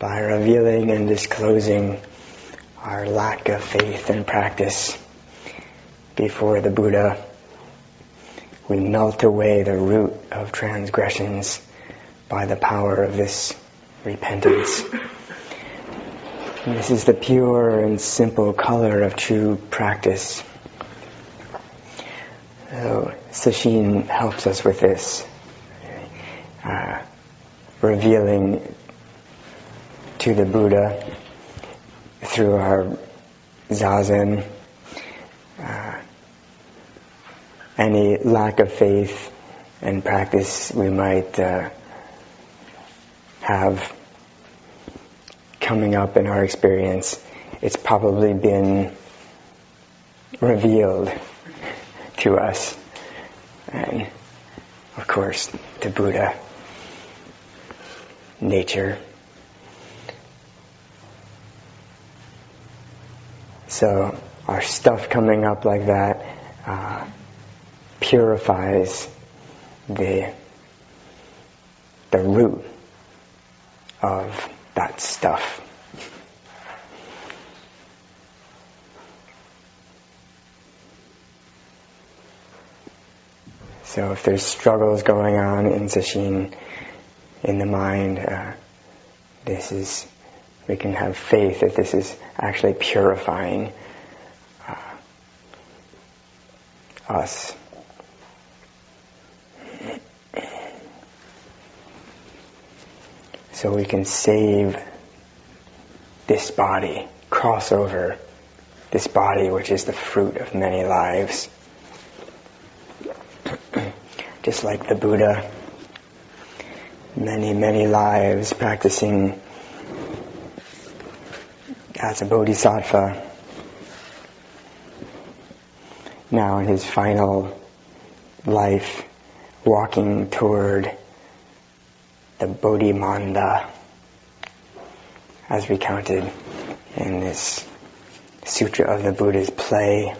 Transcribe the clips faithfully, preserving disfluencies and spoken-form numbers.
by revealing and disclosing our lack of faith and practice before the Buddha, we melt away the root of transgressions by the power of this repentance. And this is the pure and simple color of true practice. So Sesshin helps us with this, uh, revealing to the Buddha through our zazen uh, any lack of faith and practice we might uh, have coming up in our experience. It's probably been revealed to us, and of course the Buddha, nature. So our stuff coming up like that uh, purifies the the root of that stuff. So if there's struggles going on in Sesshin, in the mind, uh, this is, we can have faith that this is actually purifying uh, us. So we can save this body, cross over this body which is the fruit of many lives. Just like the Buddha, many, many lives practicing as a bodhisattva. Now in his final life, walking toward the Bodhimanda, as recounted in this Sutra of the Buddha's Play.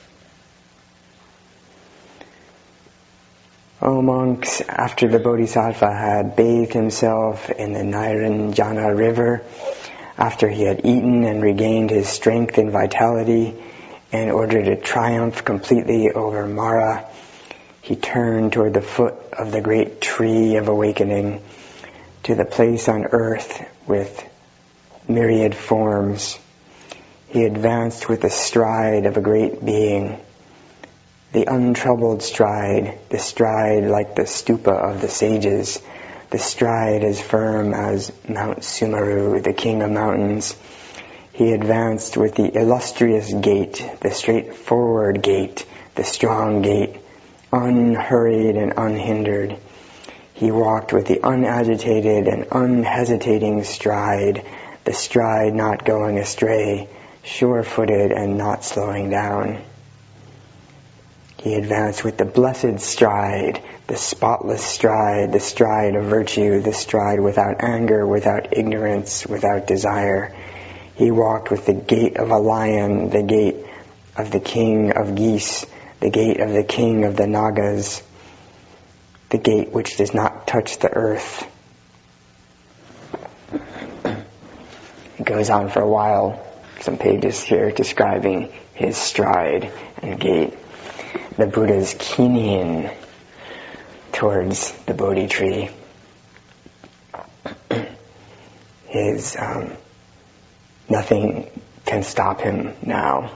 O monks, after the Bodhisattva had bathed himself in the Nairanjana river, after he had eaten and regained his strength and vitality, in order to triumph completely over Mara, he turned toward the foot of the great tree of awakening, to the place on earth with myriad forms. He advanced with the stride of a great being, the untroubled stride, the stride like the stupa of the sages, the stride as firm as Mount Sumeru, the king of mountains. He advanced with the illustrious gait, the straightforward gait, the strong gait, unhurried and unhindered. He walked with the unagitated and unhesitating stride, the stride not going astray, sure-footed and not slowing down. He advanced with the blessed stride, the spotless stride, the stride of virtue, the stride without anger, without ignorance, without desire. He walked with the gait of a lion, the gait of the king of geese, the gait of the king of the Nagas, the gait which does not touch the earth. It goes on for a while, some pages here describing his stride and gait. The Buddha's kinhin towards the Bodhi tree. His um, nothing can stop him now.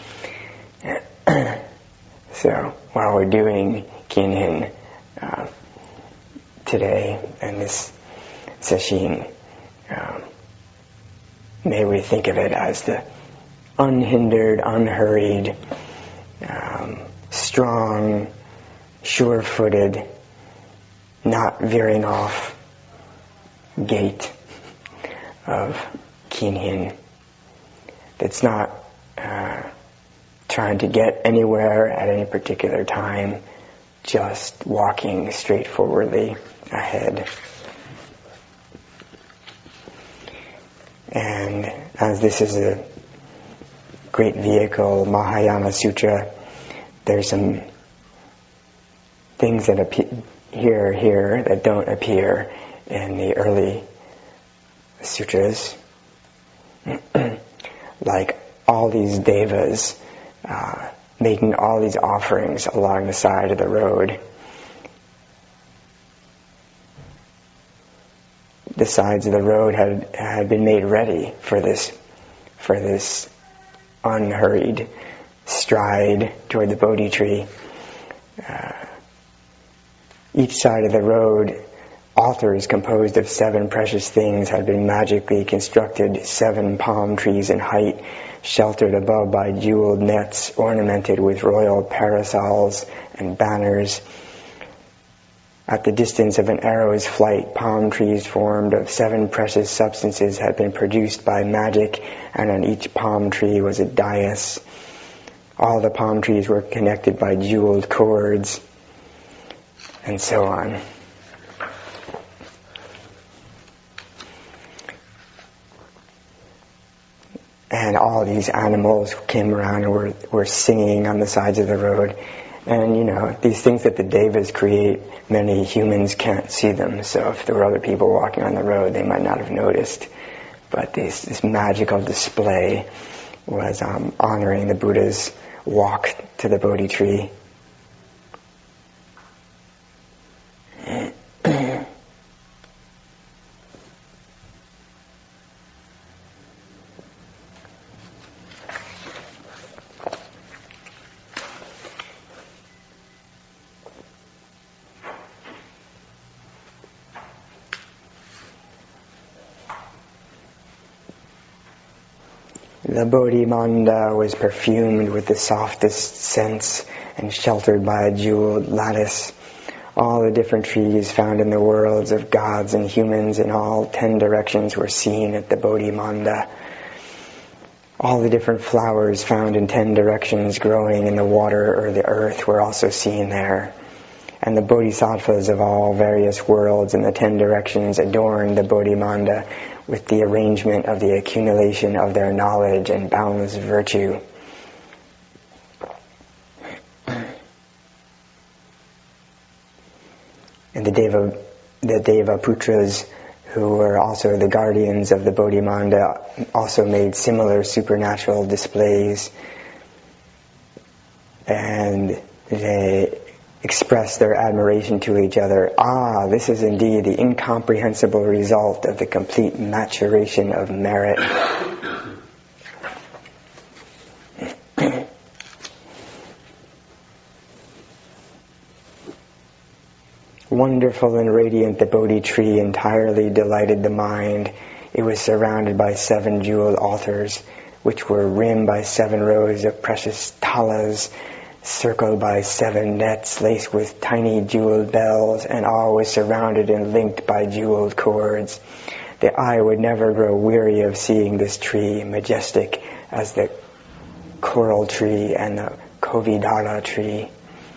So while we're doing kinhin uh, today and this sesshin, um, may we think of it as the unhindered, unhurried, um, strong, sure-footed, not veering off gait of kinhin. That's not uh, trying to get anywhere at any particular time, just walking straightforwardly ahead. And as this is a great vehicle, Mahayana Sutra, there's some things that appear here that don't appear in the early sutras, like all these devas uh, making all these offerings along the side of the road. The sides of the road had, had been made ready for this, for this unhurried stride toward the Bodhi tree. Uh, each side of the road, altars composed of seven precious things had been magically constructed, seven palm trees in height, sheltered above by jeweled nets ornamented with royal parasols and banners. At the distance of an arrow's flight, palm trees formed of seven precious substances had been produced by magic, and on each palm tree was a dais. All the palm trees were connected by jeweled cords, and so on. And all these animals came around and were, were singing on the sides of the road. And, you know, these things that the devas create, many humans can't see them. So if there were other people walking on the road, they might not have noticed. But this, this magical display was um, honoring the Buddha's walk to the Bodhi tree. The Bodhi Manda was perfumed with the softest scents and sheltered by a jeweled lattice. All the different trees found in the worlds of gods and humans in all ten directions were seen at the Bodhi Manda. All the different flowers found in ten directions growing in the water or the earth were also seen there. And the bodhisattvas of all various worlds in the ten directions adorned the Bodhi Manda with the arrangement of the accumulation of their knowledge and boundless virtue. And the Deva, the Deva Putras, who were also the guardians of the Bodhi Manda, also made similar supernatural displays, and they express their admiration to each other. Ah, this is indeed the incomprehensible result of the complete maturation of merit. Wonderful and radiant, the Bodhi tree entirely delighted the mind. It was surrounded by seven jeweled altars, which were rimmed by seven rows of precious talas, circled by seven nets laced with tiny jeweled bells, and all was surrounded and linked by jeweled cords. The eye would never grow weary of seeing this tree, majestic as the coral tree and the Kovidala tree.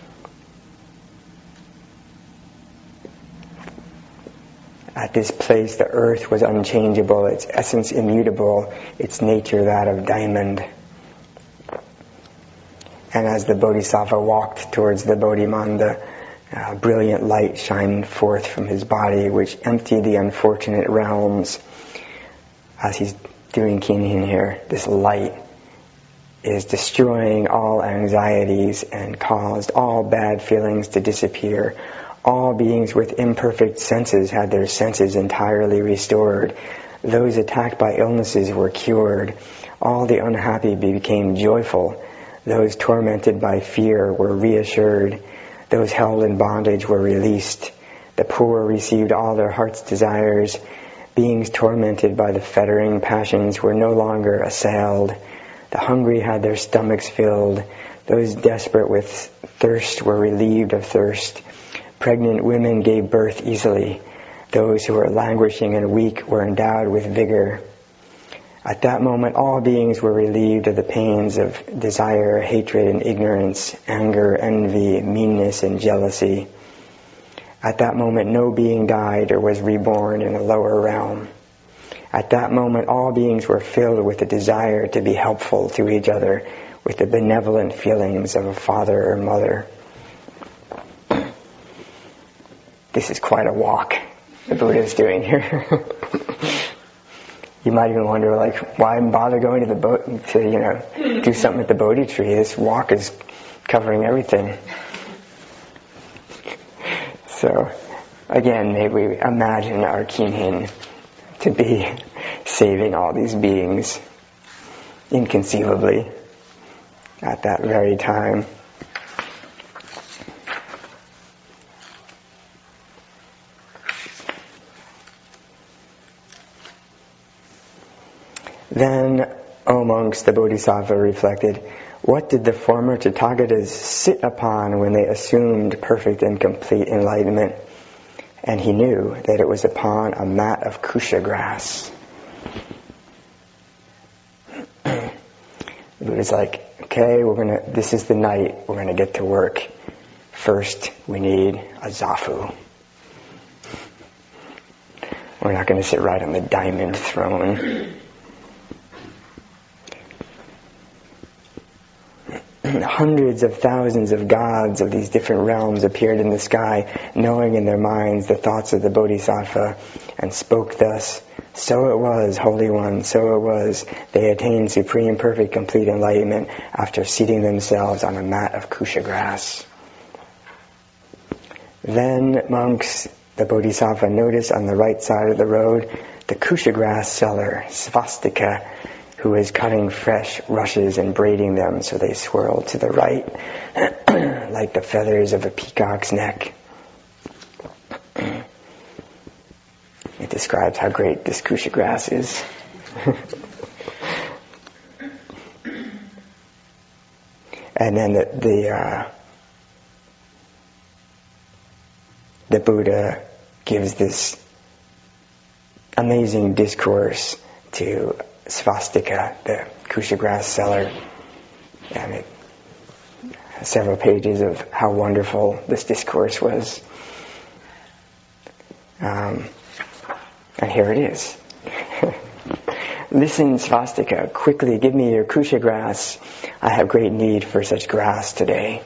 At this place, the earth was unchangeable, its essence immutable, its nature that of diamond. And as the Bodhisattva walked towards the Bodhi Manda, a brilliant light shined forth from his body, which emptied the unfortunate realms. As he's doing kinhin here, this light is destroying all anxieties and caused all bad feelings to disappear. All beings with imperfect senses had their senses entirely restored. Those attacked by illnesses were cured. All the unhappy became joyful. Those tormented by fear were reassured. Those held in bondage were released. The poor received all their heart's desires. Beings tormented by the fettering passions were no longer assailed. The hungry had their stomachs filled. Those desperate with thirst were relieved of thirst. Pregnant women gave birth easily. Those who were languishing and weak were endowed with vigor. At that moment, all beings were relieved of the pains of desire, hatred, and ignorance, anger, envy, meanness, and jealousy. At that moment, no being died or was reborn in a lower realm. At that moment, all beings were filled with the desire to be helpful to each other, with the benevolent feelings of a father or mother. This is quite a walk the Buddha is doing here. You might even wonder, like, why bother going to the boat to, you know, do something with the Bodhi tree? This walk is covering everything. So, again, may we imagine our Kinhin to be saving all these beings inconceivably at that very time. Then, O monks, the Bodhisattva reflected, what did the former Tathagatas sit upon when they assumed perfect and complete enlightenment? And he knew that it was upon a mat of kusha grass. It was like, okay, we're gonna. This is the night. We're gonna get to work. First, we need a zafu. We're not going to sit right on the diamond throne. Hundreds of thousands of gods of these different realms appeared in the sky, knowing in their minds the thoughts of the Bodhisattva, and spoke thus, so it was, Holy One, so it was. They attained supreme, perfect, complete enlightenment after seating themselves on a mat of kusha grass. Then, monks, the Bodhisattva noticed on the right side of the road the kusha grass seller, Svastika, who is cutting fresh rushes and braiding them so they swirl to the right like the feathers of a peacock's neck. It describes how great this kusha grass is. And then the the, uh, the Buddha gives this amazing discourse to Svastika, the kusha grass seller, and it has several pages of how wonderful this discourse was. Um, and here it is. Listen, Svastika, quickly give me your kusha grass. I have great need for such grass today.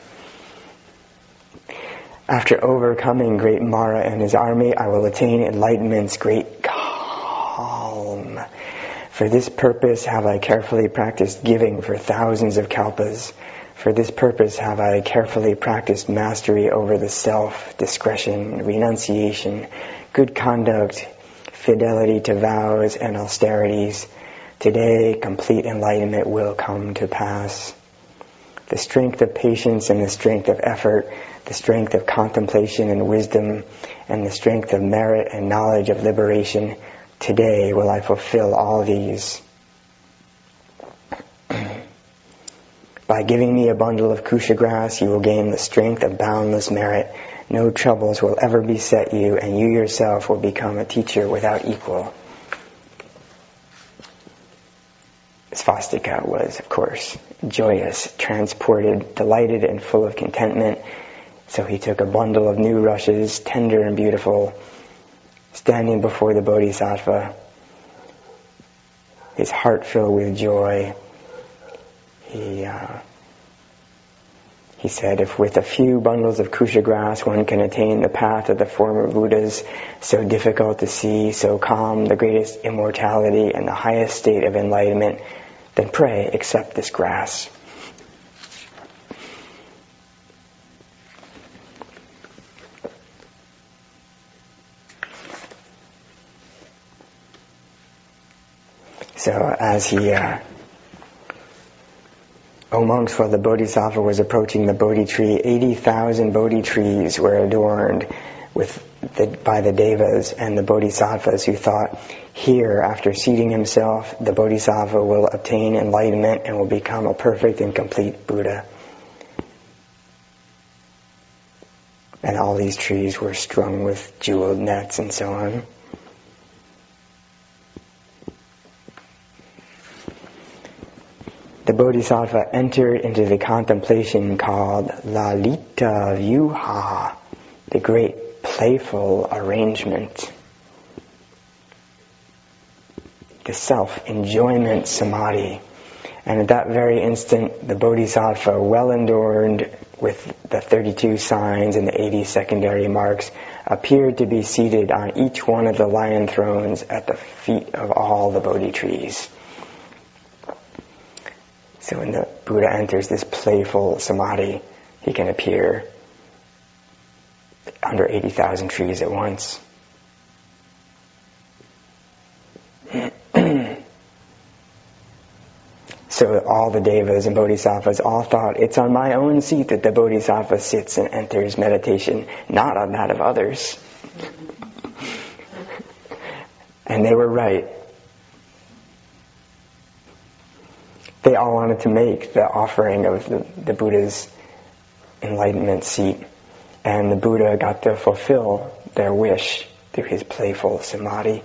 After overcoming great Mara and his army, I will attain enlightenment's great calm. For this purpose have I carefully practiced giving for thousands of kalpas. For this purpose have I carefully practiced mastery over the self, discretion, renunciation, good conduct, fidelity to vows and austerities. Today, complete enlightenment will come to pass. The strength of patience and the strength of effort, the strength of contemplation and wisdom, and the strength of merit and knowledge of liberation, today will I fulfill all these. By giving me a bundle of kusha grass, you will gain the strength of boundless merit. No troubles will ever beset you, and you yourself will become a teacher without equal. Svastika was, of course, joyous, transported, delighted, and full of contentment. So he took a bundle of new rushes, tender and beautiful, standing before the Bodhisattva, his heart filled with joy. He uh, he said, if with a few bundles of kusha grass one can attain the path of the former Buddhas, so difficult to see, so calm, the greatest immortality and the highest state of enlightenment, then pray accept this grass. So as he, uh, O monks, while the Bodhisattva was approaching the Bodhi tree, eighty thousand Bodhi trees were adorned with the, by the Devas and the Bodhisattvas who thought, here, after seating himself, the Bodhisattva will obtain enlightenment and will become a perfect and complete Buddha. And all these trees were strung with jeweled nets and so on. The Bodhisattva entered into the contemplation called Lalita Vyuha, the great playful arrangement. The self-enjoyment samadhi. And at that very instant, the Bodhisattva, well adorned with the thirty-two signs and the eighty secondary marks appeared to be seated on each one of the lion thrones at the feet of all the Bodhi trees. So when the Buddha enters this playful samadhi, he can appear under eighty thousand trees at once. So all the devas and bodhisattvas all thought, it's on my own seat that the bodhisattva sits and enters meditation, not on that of others. And they were right. They all wanted to make the offering of the, the Buddha's enlightenment seat. And the Buddha got to fulfill their wish through his playful samadhi.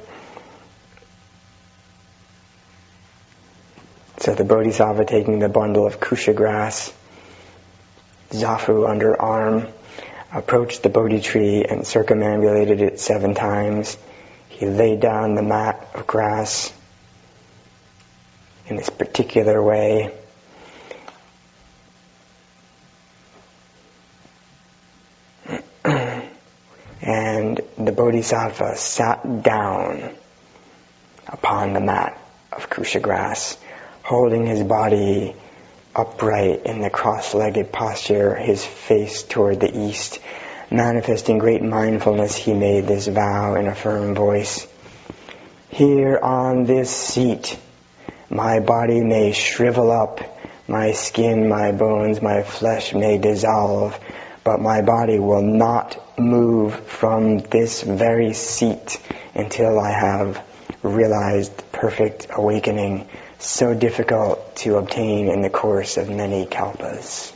So the Bodhisattva, taking the bundle of kusha grass, zafu under arm, approached the Bodhi tree and circumambulated it seven times. He laid down the mat of grass in this particular way. And the Bodhisattva sat down upon the mat of kusha grass, holding his body upright in the cross-legged posture, his face toward the east. Manifesting great mindfulness, he made this vow in a firm voice. Here on this seat, my body may shrivel up, my skin, my bones, my flesh may dissolve, but my body will not move from this very seat until I have realized perfect awakening, so difficult to obtain in the course of many kalpas.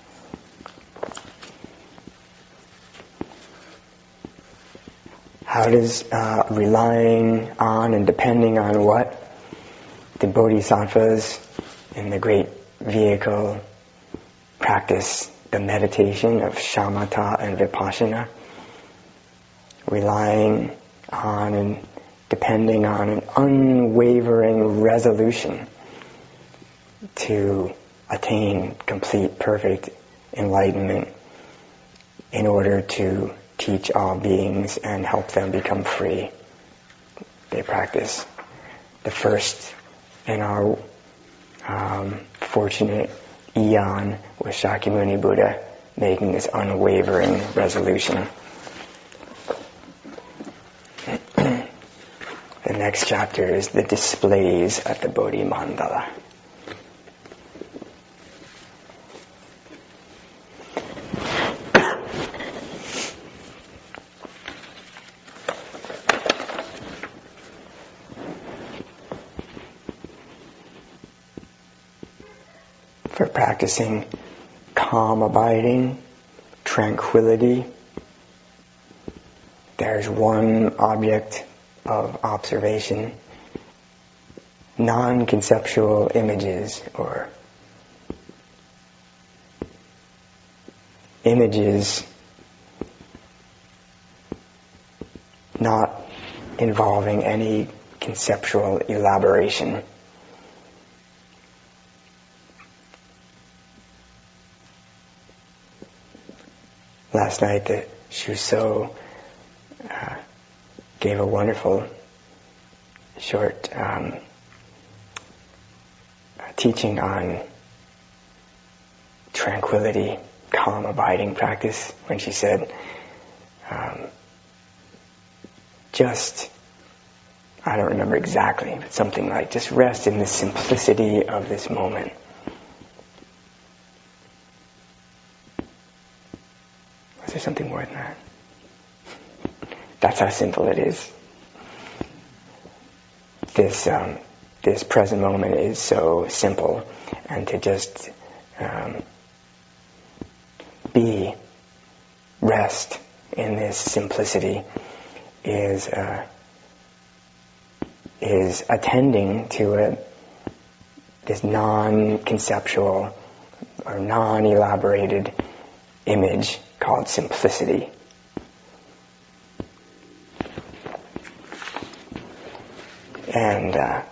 How does uh, relying on and depending on what? The bodhisattvas in the great vehicle practice the meditation of shamatha and vipassana, relying on and depending on an unwavering resolution to attain complete, perfect enlightenment in order to teach all beings and help them become free. They practice. The first in our um, fortunate eon was Shakyamuni Buddha, making this unwavering resolution. The next chapter is the displays at the Bodhi Mandala. For practicing calm abiding, tranquility, there's one object of observation, non-conceptual images or images not involving any conceptual elaboration. Last night the Shuso uh, gave a wonderful short um, teaching on tranquility, calm abiding practice, when she said, um, just, I don't remember exactly, but something like, just rest in the simplicity of this moment. Was there something more than that? That's how simple it is. This um, this present moment is so simple, and to just um, be, rest in this simplicity is uh, is attending to a, this non-conceptual or non-elaborated image called simplicity. And uh,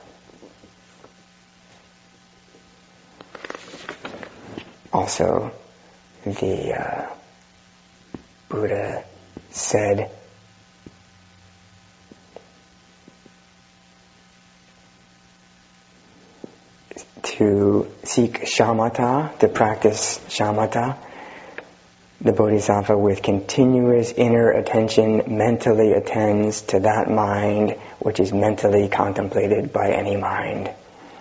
also the uh, Buddha said, to seek shamatha, to practice shamatha, the Bodhisattva with continuous inner attention mentally attends to that mind which is mentally contemplated by any mind.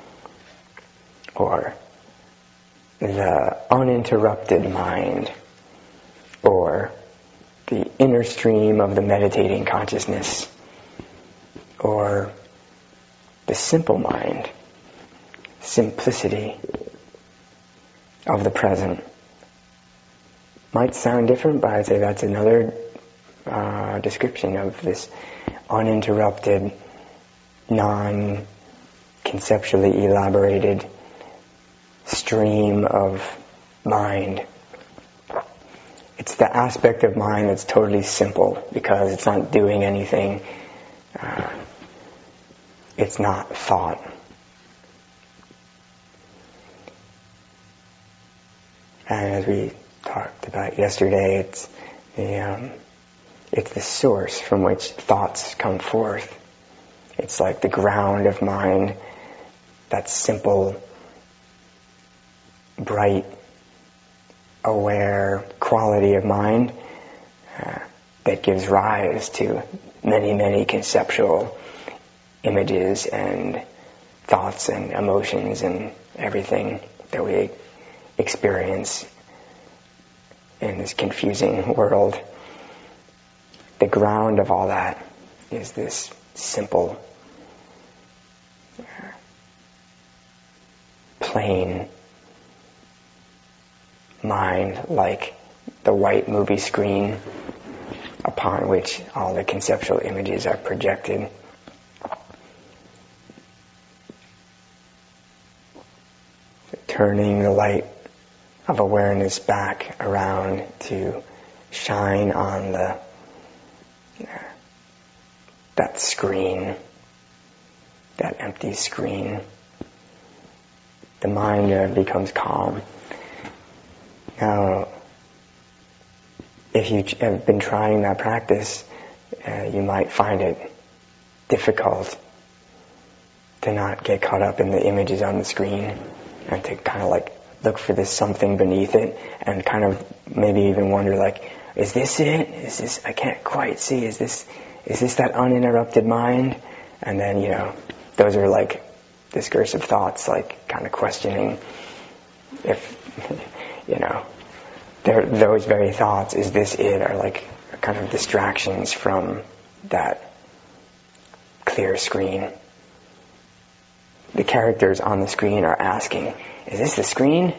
Or the uninterrupted mind. Or the inner stream of the meditating consciousness. Or the simple mind. Simplicity of the present. Might sound different, but I'd say that's another uh, description of this uninterrupted, non-conceptually elaborated stream of mind. It's the aspect of mind that's totally simple because it's not doing anything. Uh, it's not thought. And as we talked about yesterday, it's the um, it's the source from which thoughts come forth. It's like the ground of mind, that simple, bright, aware quality of mind uh, that gives rise to many, many conceptual images and thoughts and emotions and everything that we experience in this confusing world. The ground of all that is this simple, plain mind, like the white movie screen upon which all the conceptual images are projected. Turning the light of awareness back around to shine on the that screen, that empty screen. The mind uh, becomes calm. Now, if you have been trying that practice, uh, you might find it difficult to not get caught up in the images on the screen and to kind of like look for this something beneath it and kind of maybe even wonder like, is this it? Is this, I can't quite see, is this, is this that uninterrupted mind? And then, you know, those are like discursive thoughts, like kind of questioning if, you know, those very thoughts, is this it, are like kind of distractions from that clear screen. The characters on the screen are asking, is this the screen?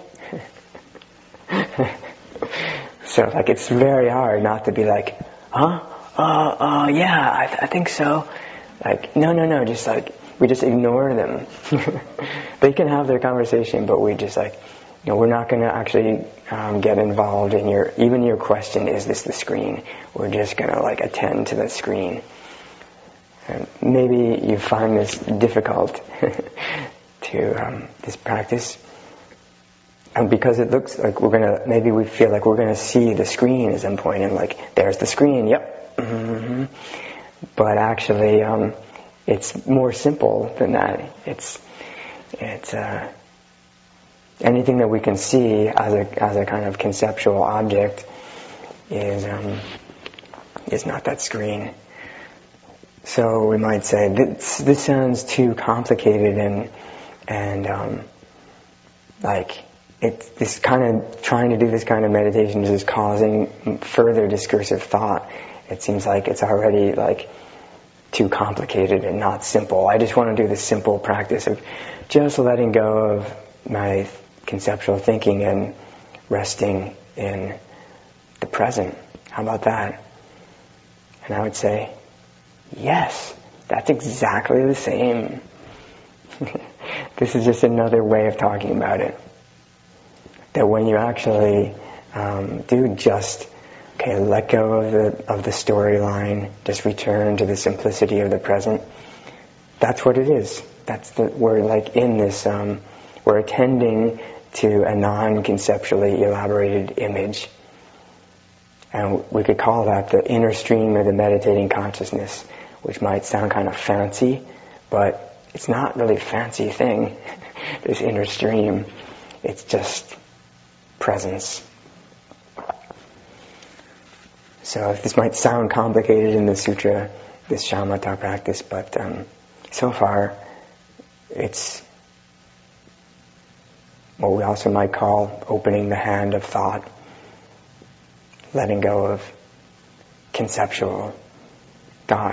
So like it's very hard not to be like, huh? Uh, uh, yeah, I, th- I think so. Like, no, no, no, just like, we just ignore them. They can have their conversation, but we just like, you know, we're not going to actually um, get involved in your, even your question, is this the screen? We're just going to like attend to the screen. And maybe you find this difficult to um, this practice. And because it looks like we're going to, maybe we feel like we're going to see the screen at some point and like, there's the screen, yep. Mm-hmm. But actually, um, it's more simple than that. It's, it's, uh, anything that we can see as a, as a kind of conceptual object is, um, is not that screen. So we might say, this, this sounds too complicated and, and, um, like, it's this kind of, trying to do this kind of meditation is just causing further discursive thought. It seems like it's already like too complicated and not simple. I just want to do this simple practice of just letting go of my conceptual thinking and resting in the present. How about that? And I would say, yes, that's exactly the same. This is just another way of talking about it. That when you actually um, do just, okay, let go of the of the storyline, just return to the simplicity of the present. That's what it is. That's the we're like in this. Um, we're attending to a non-conceptually elaborated image. And we could call that the inner stream of the meditating consciousness, which might sound kind of fancy, but it's not really a fancy thing, this inner stream. It's just presence. So this might sound complicated in the sutra, this shamatha practice, but um, so far it's what we also might call opening the hand of thought, letting go of conceptual thought.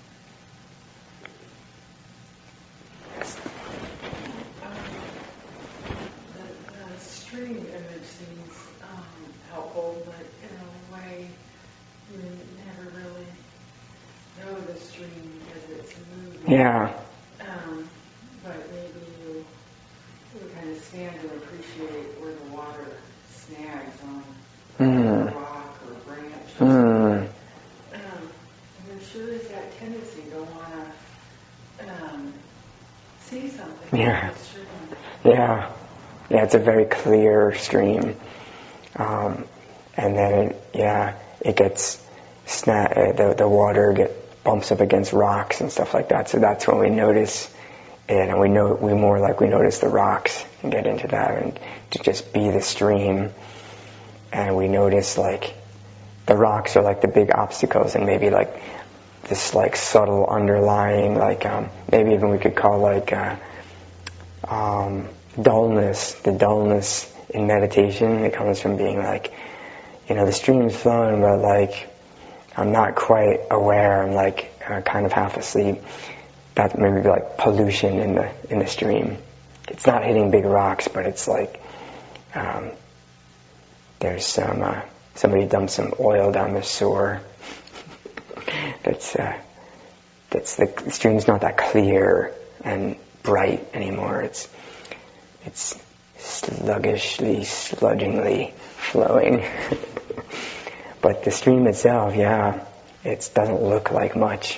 The, the stream image seems um, helpful, but in a way you never really know the stream as it's moving. Yeah. Um, but maybe you, you kind of stand and appreciate where the water snags on Mm. a rock or a branch. Mm. Um, and there sure is that tendency to want to um, see something. Yeah. in the stream. Yeah. Yeah, it's a very clear stream. Um, and then, it, yeah, it gets, sna- uh, the, the water get bumps up against rocks and stuff like that. So that's when we notice it, and we know we more like we notice the rocks and get into that, and to just be the stream. And we notice like the rocks are like the big obstacles, and maybe like this like subtle underlying, like um, maybe even we could call like uh, um, dullness, the dullness in meditation. It comes from being like, you know, the stream's flowing, but like I'm not quite aware. I'm like uh, kind of half asleep. That maybe be like pollution in the in the stream. It's not hitting big rocks, but it's like um, there's some uh, somebody dumped some oil down the sewer. that's uh, that's the, the stream's not that clear and bright anymore. It's it's sluggishly, sludgingly flowing. But the stream itself, yeah, it doesn't look like much.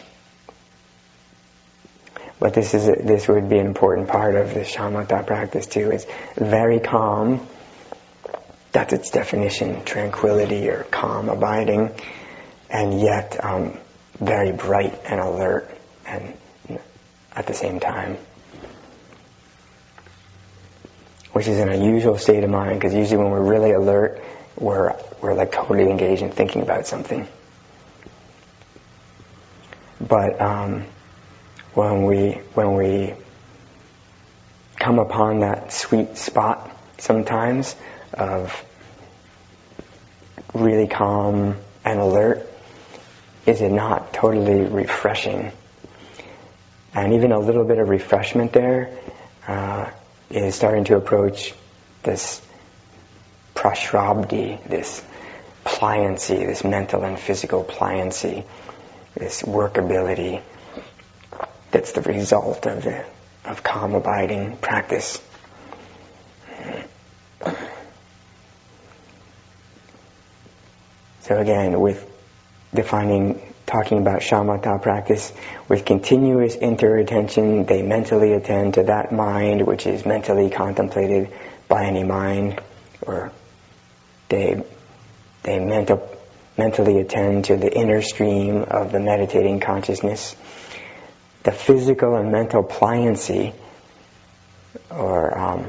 But this is a, this would be an important part of the shamatha practice too. It's very calm. That's its definition, tranquility or calm abiding, and yet um, very bright and alert, and at the same time, which is an unusual state of mind, because usually when we're really alert, we're we're like totally engaged in thinking about something. But um, when we when we come upon that sweet spot sometimes of really calm and alert, is it not totally refreshing? And even a little bit of refreshment there uh, is starting to approach this prashrabdhi, this pliancy, this mental and physical pliancy, this workability that's the result of the of calm abiding practice. So again, with defining, talking about shamatha practice, with continuous inter-attention, they mentally attend to that mind which is mentally contemplated by any mind, or they they mental, mentally attend to the inner stream of the meditating consciousness. The physical and mental pliancy, or um,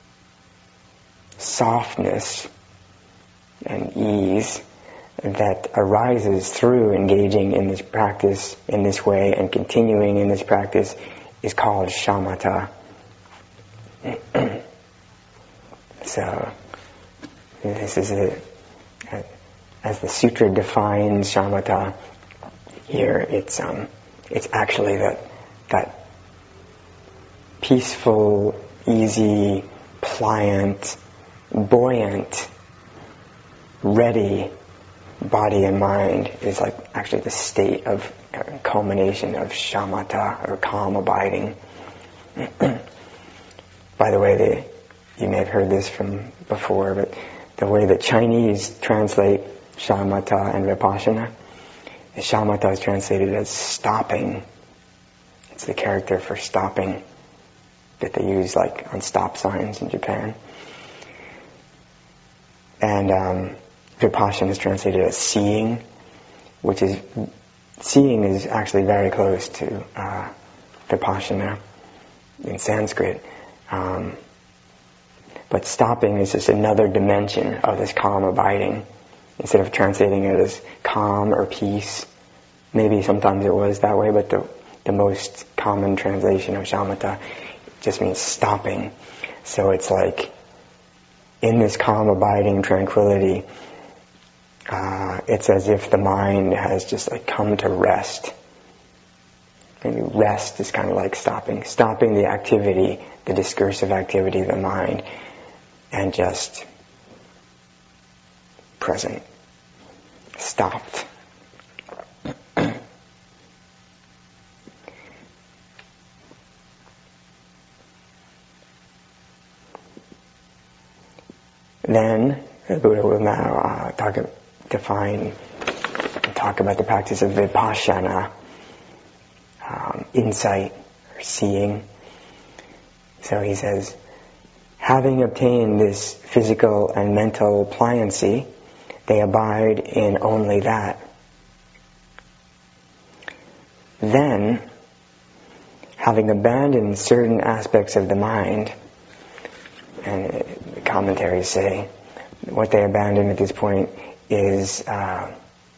softness and ease that arises through engaging in this practice in this way and continuing in this practice is called shamatha. So this is a, a, as the sutra defines shamatha here, it's um, it's actually that that peaceful, easy, pliant, buoyant, ready body and mind is like actually the state of uh, culmination of shamatha, or calm abiding. By the way, the, you may have heard this from before, but the way that Chinese translate shamatha and vipassana, shamatha is translated as stopping. It's the character for stopping that they use like on stop signs in Japan. And um, Vipassana is translated as seeing, which is, seeing is actually very close to uh, Vipassana in Sanskrit. Um, but stopping is just another dimension of this calm abiding. Instead of translating it as calm or peace, maybe sometimes it was that way, but the, the most common translation of shamatha just means stopping. So it's like, in this calm abiding tranquility, uh, it's as if the mind has just like come to rest. Maybe rest is kind of like stopping. Stopping the activity, the discursive activity of the mind, and just present. Stopped. Then the Buddha will now uh, talk, define, and talk about the practice of vipassana, um, insight or seeing. So he says, having obtained this physical and mental pliancy, they abide in only that. Then, having abandoned certain aspects of the mind, and the commentaries say what they abandon at this point is uh,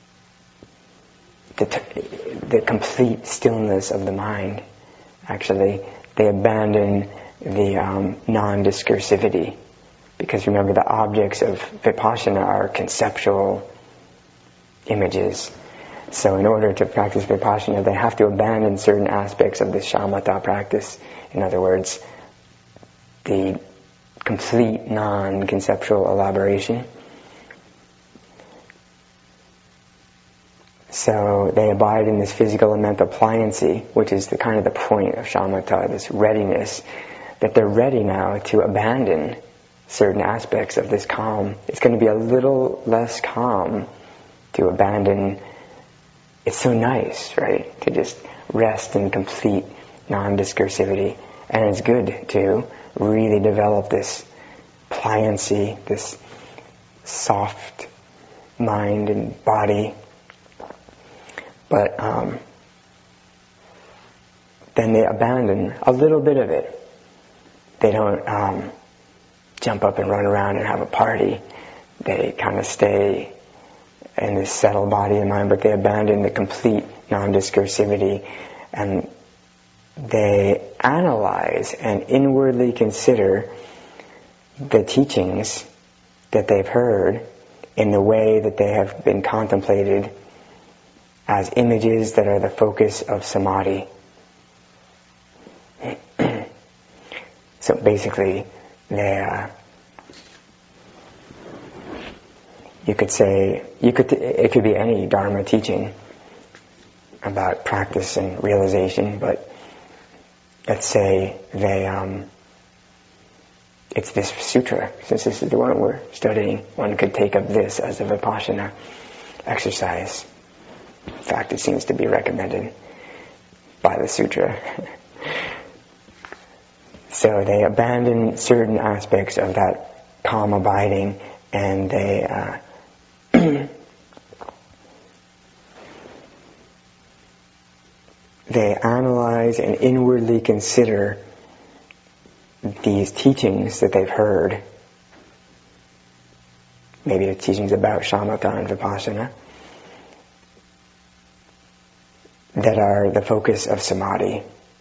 the, t- the complete stillness of the mind. Actually, they abandon the um, non-discursivity. Because remember, the objects of vipassana are conceptual images. So in order to practice vipassana, they have to abandon certain aspects of this shamatha practice. In other words, the complete non-conceptual elaboration. So they abide in this physical and mental pliancy, which is the kind of the point of shamatha, this readiness, that they're ready now to abandon certain aspects of this calm. It's going to be a little less calm to abandon. It's so nice, right, to just rest in complete non-discursivity. And it's good to really develop this pliancy, this soft mind and body. But um, then they abandon a little bit of it. They don't um, jump up and run around and have a party. They kind of stay in this settled body and mind, but they abandon the complete non-discursivity, and they analyze and inwardly consider the teachings that they've heard in the way that they have been contemplated as images that are the focus of samadhi. So basically, they, uh, you could say, you could, it could be any Dharma teaching about practice and realization, but let's say they, um, it's this sutra, since this is the one we're studying, one could take up this as a vipassana exercise. In fact, it seems to be recommended by the sutra. So they abandon certain aspects of that calm abiding, and they uh, they analyze and inwardly consider these teachings that they've heard. Maybe the teachings about shamatha and vipassana that are the focus of samadhi.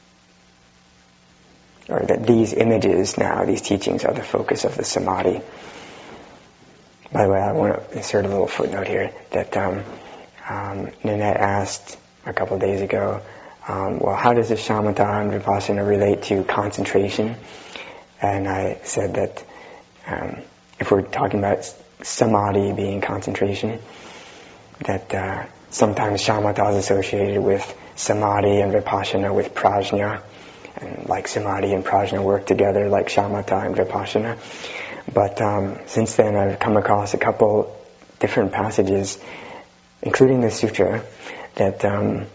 Or that these images now, these teachings, are the focus of the samadhi. By the way, I want to insert a little footnote here that um, um, Nanette asked a couple of days ago, um, well, how does the shamatha and vipassana relate to concentration? And I said that um, if we're talking about samadhi being concentration, that uh, sometimes shamatha is associated with samadhi and vipassana with prajna. And like samadhi and prajna work together, like shamatha and vipassana. But um, since then I've come across a couple different passages, including the sutra, that um,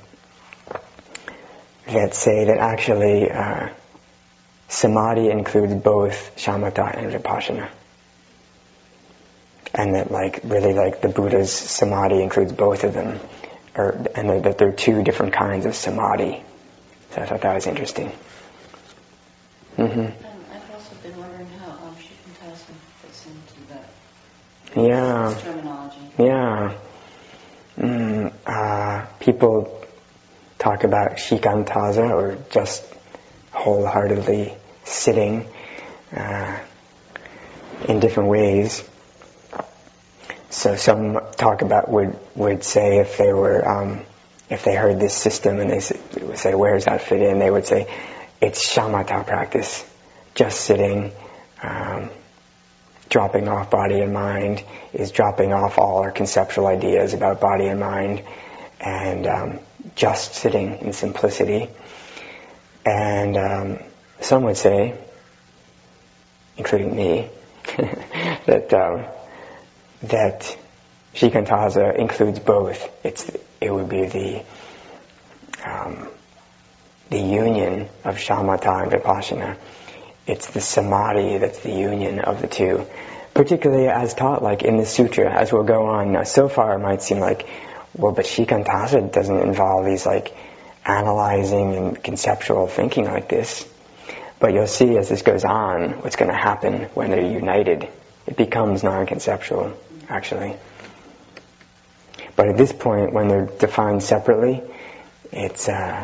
that say that actually uh, samadhi includes both shamatha and vipassana. and that like really like the Buddha's samadhi includes both of them, or and that, that there are two different kinds of samadhi. So I thought that was interesting. Mm-hmm. Um, I've also been wondering how um, Shikantaza fits into that Yeah. this terminology. Yeah. Mm, uh, people talk about shikantaza, or just wholeheartedly sitting, uh, in different ways. So some talk about would would say if they were um, if they heard this system and they say, where does that fit in? They would say it's shamatha practice, just sitting, um, dropping off body and mind, is dropping off all our conceptual ideas about body and mind, and um, just sitting in simplicity. And um, some would say, including me, that um, that shikantaza includes both. It's it would be the um, the union of shamatha and vipassana. It's the samadhi that's the union of the two, particularly as taught like in the sutra, as we'll go on. Now, so far it might seem like, well, but shikantaza doesn't involve these like analyzing and conceptual thinking like this. But you'll see as this goes on what's going to happen when they're united. It becomes non-conceptual, actually. But at this point, when they're defined separately, it's uh,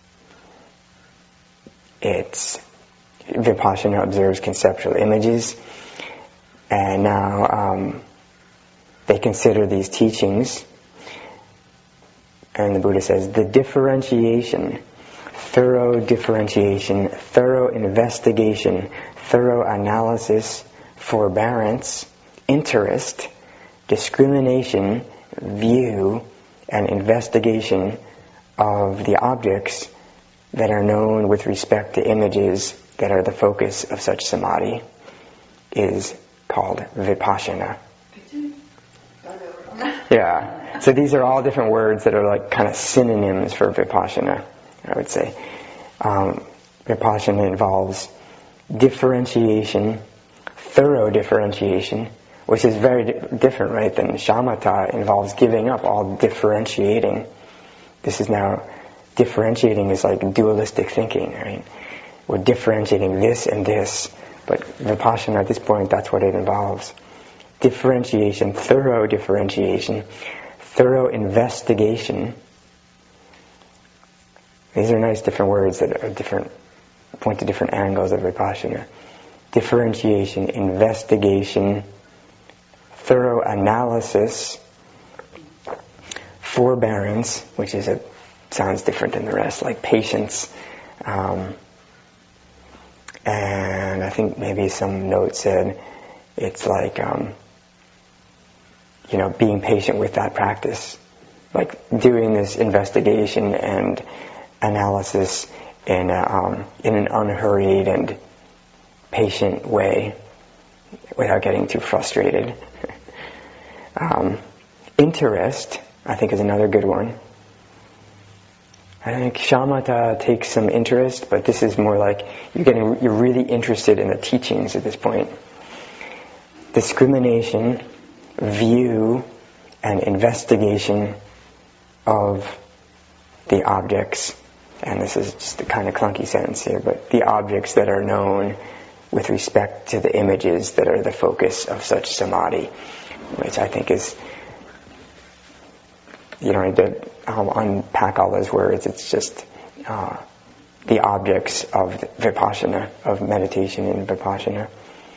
it's vipassana observes conceptual images, and now um, they consider these teachings, and the Buddha says the differentiation, thorough differentiation, thorough investigation, thorough analysis, forbearance, interest, discrimination, view, and investigation of the objects that are known with respect to images that are the focus of such samadhi is called vipassana. Yeah. So these are all different words that are like kind of synonyms for vipassana, I would say. Um, vipassana involves differentiation, thorough differentiation, which is very di- different, right, than shamatha involves giving up all differentiating. This is now, differentiating is like dualistic thinking, right? We're differentiating this and this, but vipassana at this point, that's what it involves. Differentiation, thorough differentiation, thorough investigation. These are nice different words that are different, point to different angles of vipassana. Differentiation, investigation, thorough analysis, forbearance, which is a sounds different than the rest, like patience, um, and I think maybe some note said it's like um, you know, being patient with that practice, like doing this investigation and analysis in a, um, in an unhurried and patient way, without getting too frustrated. um, interest, I think, is another good one. I think shamatha takes some interest, but this is more like you're getting you're really interested in the teachings at this point. Discrimination, view, and investigation of the objects, and this is just a kind of clunky sentence here, but the objects that are known with respect to the images that are the focus of such samadhi, which I think is, you don't need to um, unpack all those words. It's just uh, the objects of vipassana, of meditation in vipassana.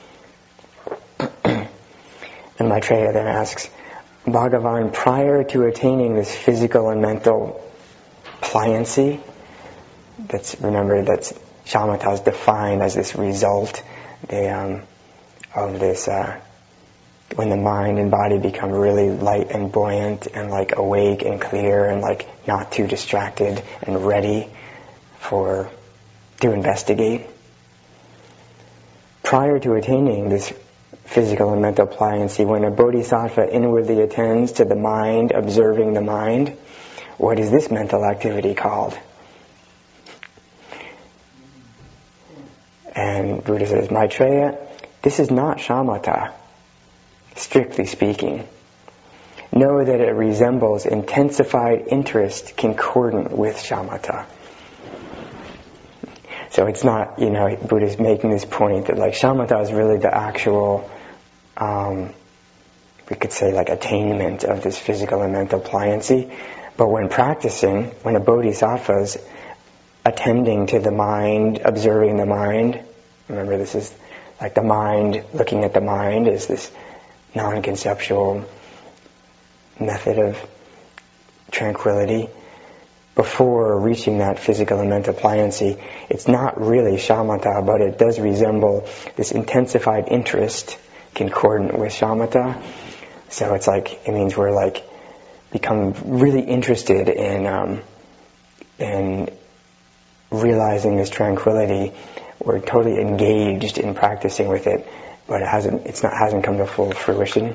And Maitreya then asks, Bhagavan, prior to attaining this physical and mental pliancy, that's, remember, that's shamatha is defined as this result the, um, of this uh, when the mind and body become really light and buoyant and like awake and clear and like not too distracted and ready for to investigate. Prior to attaining this physical and mental pliancy, when a bodhisattva inwardly attends to the mind, observing the mind, what is this mental activity called? And Buddha says, Maitreya, this is not shamatha. strictly speaking. Know that it resembles intensified interest concordant with shamatha. So it's not, you know, Buddha's making this point that like shamatha is really the actual, um, we could say like attainment of this physical and mental pliancy. But when practicing, when a bodhisattva is attending to the mind, observing the mind, remember this is like the mind, looking at the mind is this non-conceptual method of tranquility. Before reaching that physical and mental pliancy, it's not really shamatha, but it does resemble this intensified interest concordant with shamatha. So it's like, it means we're like, become really interested in, um, in realizing this tranquility. We're totally engaged in practicing with it, but it hasn't, it's not, hasn't come to full fruition.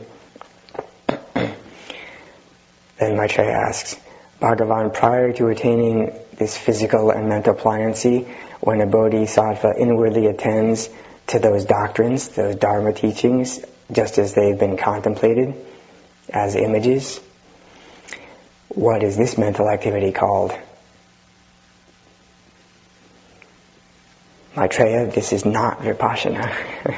Then Maitreya asks, Bhagavan, prior to attaining this physical and mental pliancy, when a bodhisattva inwardly attends to those doctrines, those dharma teachings, just as they've been contemplated as images, what is this mental activity called? Maitreya, this is not vipassana.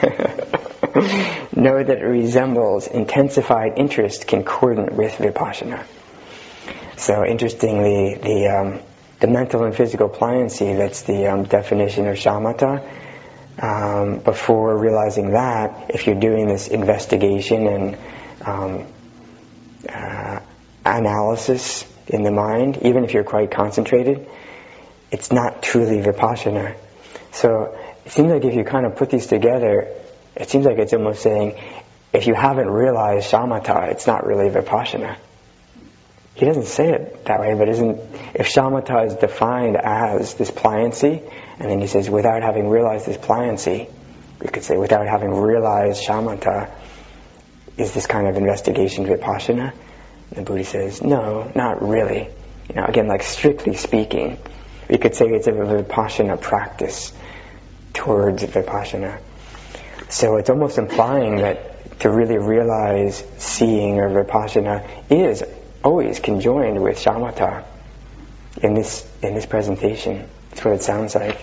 Know that it resembles intensified interest concordant with vipassana. So interestingly, the um, the mental and physical pliancy, that's the um, definition of shamatha. Um, before realizing that, if you're doing this investigation and um, uh, analysis in the mind, even if you're quite concentrated, it's not truly vipassana. So it seems like if you kind of put these together, it seems like it's almost saying, if you haven't realized shamatha, it's not really vipassana. He doesn't say it that way, but isn't, if shamatha is defined as this pliancy, and then he says, without having realized this pliancy, we could say, without having realized shamatha, is this kind of investigation vipassana? And the Buddha says, no, not really. You know, again, like strictly speaking, we could say it's a vipassana practice towards vipassana. So it's almost implying that to really realize seeing or vipassana is always conjoined with shamatha in this in this presentation. That's what it sounds like.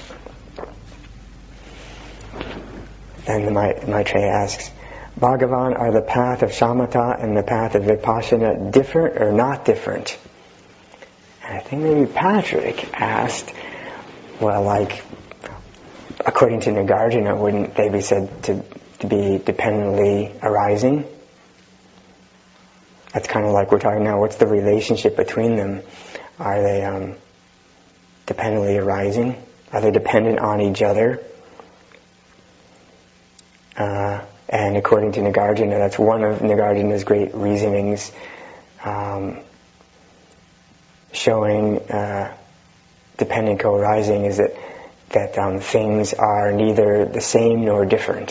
Then the Maitreya asks, Bhagavan, are the path of shamatha and the path of vipassana different or not different? And I think maybe Patrick asked, well, like, according to Nagarjuna, wouldn't they be said to, to be dependently arising? That's kind of like we're talking now, what's the relationship between them? Are they um, dependently arising? Are they dependent on each other? Uh, and according to Nagarjuna, that's one of Nagarjuna's great reasonings, um, showing uh, dependent co-arising is that that um, things are neither the same nor different.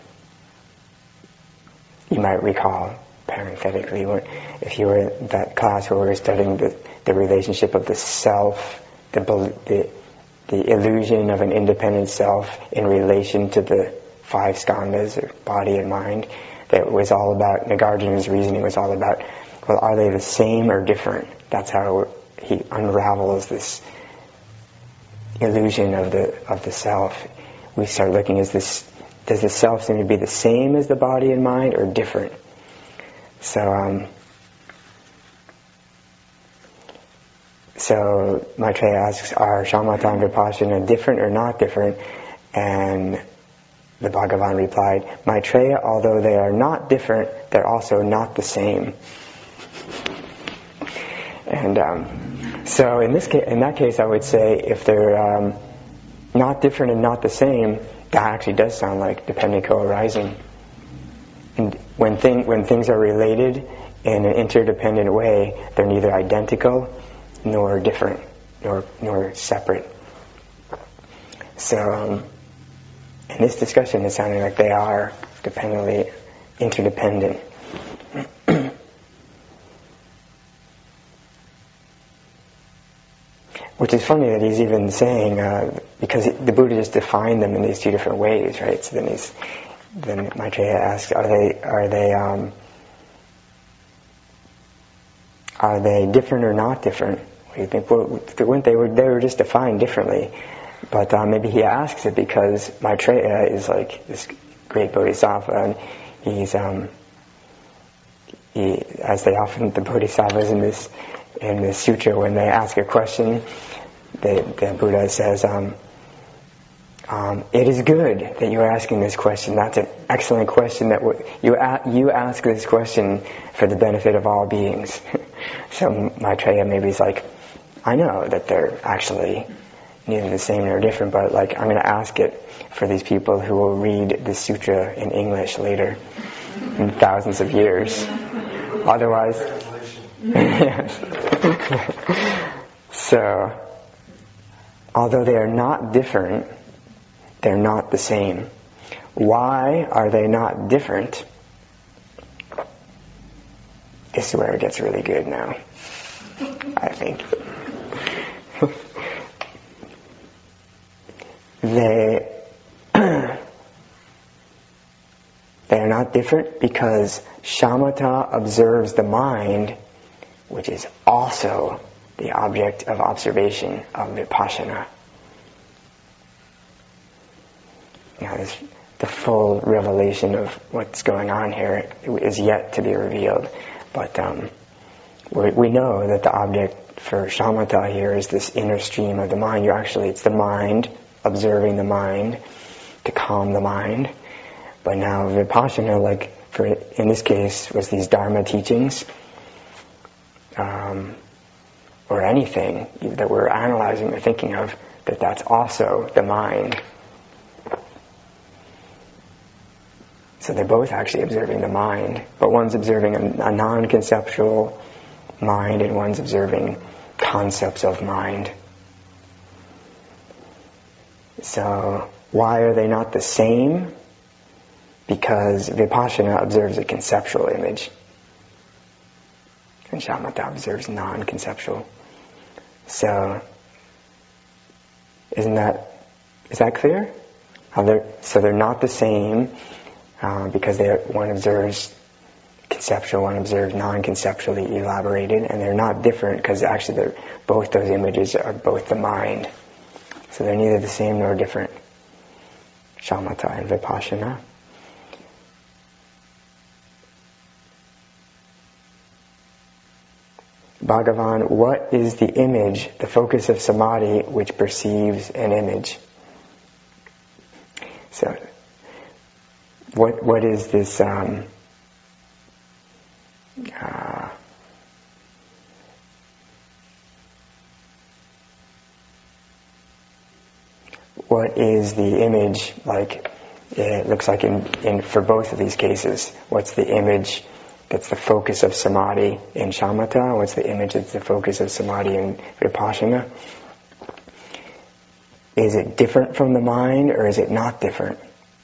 You might recall, parenthetically, if you were in that class where we were studying the, the relationship of the self, the, the the illusion of an independent self in relation to the five skandhas, or body and mind, that was all about, Nagarjuna's reasoning was all about, well, are they the same or different? That's how he unravels this illusion of the of the self. We start looking, is this, does the self seem to be the same as the body and mind or different? So um, so Maitreya asks, are shamatha and vipassana different or not different? And the Bhagavan replied, Maitreya, although they are not different, they're also not the same. And um, so in this case, in that case, I would say if they're um, not different and not the same, that actually does sound like dependent co-arising. And when thing when things are related in an interdependent way, they're neither identical nor different nor nor separate. So um, in this discussion, it's sounding like they are dependently interdependent. Which is funny that he's even saying, uh, because the Buddha just defined them in these two different ways, right? So then he's then Maitreya asks, are they are they um, are they different or not different? What do you think? Well, they were they were just defined differently, but uh, maybe he asks it because Maitreya is like this great bodhisattva, and he's um, he, as they often the bodhisattvas in this in this sutra, when they ask a question, the, the Buddha says, um, um, "It is good that you are asking this question. That's an excellent question. That w- you a- you ask this question for the benefit of all beings." So Maitreya maybe is like, "I know that they're actually neither the same nor different, but like I'm going to ask it for these people who will read the sutra in English later, in thousands of years. Otherwise." Yes. So, although they are not different, they're not the same. Why are they not different? This is where it gets really good now, I think. They they are not different because shamatha observes the mind, which is also the object of observation of vipassana. Now, this, the full revelation of what's going on here is yet to be revealed, but um, we, we know that the object for shamatha here is this inner stream of the mind. You actually, it's the mind observing the mind to calm the mind. But now vipassana, like for in this case, was these dharma teachings, um, or anything that we're analyzing or thinking of, that that's also the mind. So they're both actually observing the mind, but one's observing a, a non-conceptual mind and one's observing concepts of mind. So why are they not the same? Because vipassana observes a conceptual image and shamatha observes non-conceptual. So isn't that is that clear? How they're, so they're not the same uh, because they one observes conceptual, one observes non-conceptually elaborated, and they're not different because actually they're, both those images are both the mind. So they're neither the same nor different, shamatha and vipassana. Bhagavan, what is the image, the focus of samadhi, which perceives an image? So, what what is this? Um, uh, what is the image like? It looks like in, in for both of these cases. What's the image that's the focus of samadhi in shamatha? What's the image that's the focus of samadhi in vipassana? Is it different from the mind or is it not different?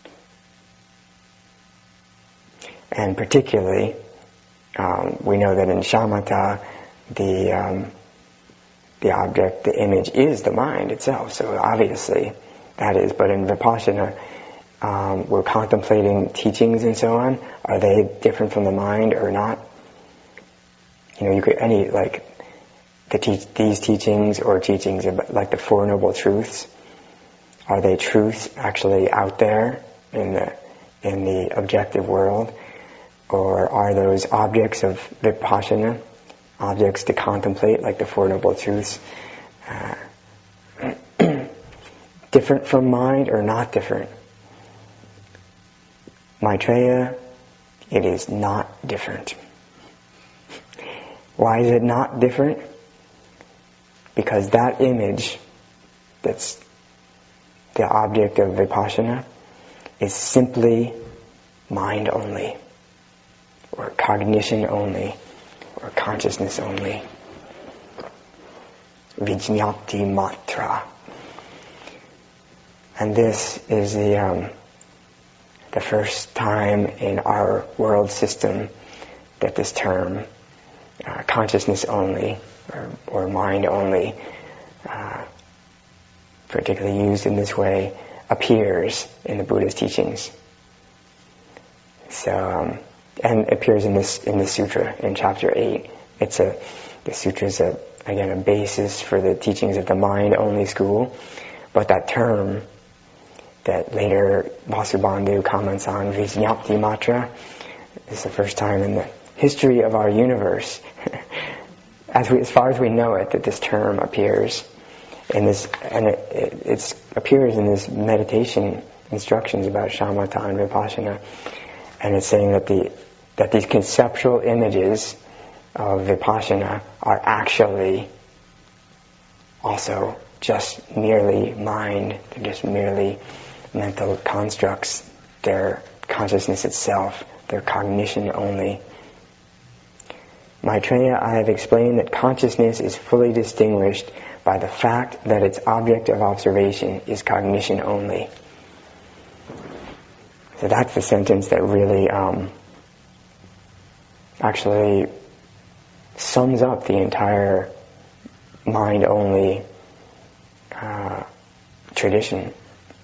And particularly, um, we know that in shamatha, the um, the object, the image is the mind itself. So obviously, that is. But in vipassana, Um, we're contemplating teachings and so on. Are they different from the mind or not? You know, you could any like the te- these teachings or teachings about, like the Four Noble Truths. Are they truths actually out there in the in the objective world, or are those objects of vipassana, objects to contemplate, like the Four Noble Truths, uh, different from mind or not different? Maitreya, it is not different. Why is it not different? Because that image that's the object of vipassana is simply mind only, or cognition only, or consciousness only. Vijñāti matra. And this is the um, the first time in our world system that this term, uh, consciousness only, or, or mind only, uh, particularly used in this way, appears in the Buddha's teachings. So, um, and appears in this in the sutra in chapter eight. It's a the sutra is a again a basis for the teachings of the mind-only school, but that term that later Vasubandhu comments on, Vijñapti Matra, is the first time in the history of our universe, as we as far as we know it, that this term appears in this, and it, it it's, appears in this meditation instructions about shamatha and vipassana, and it's saying that the that these conceptual images of vipassana are actually also just merely mind. They're just merely mental constructs. They're consciousness itself. They're cognition only. Maitreya, I have explained that consciousness is fully distinguished by the fact that its object of observation is cognition only. So that's the sentence that really um, actually sums up the entire mind-only uh, tradition.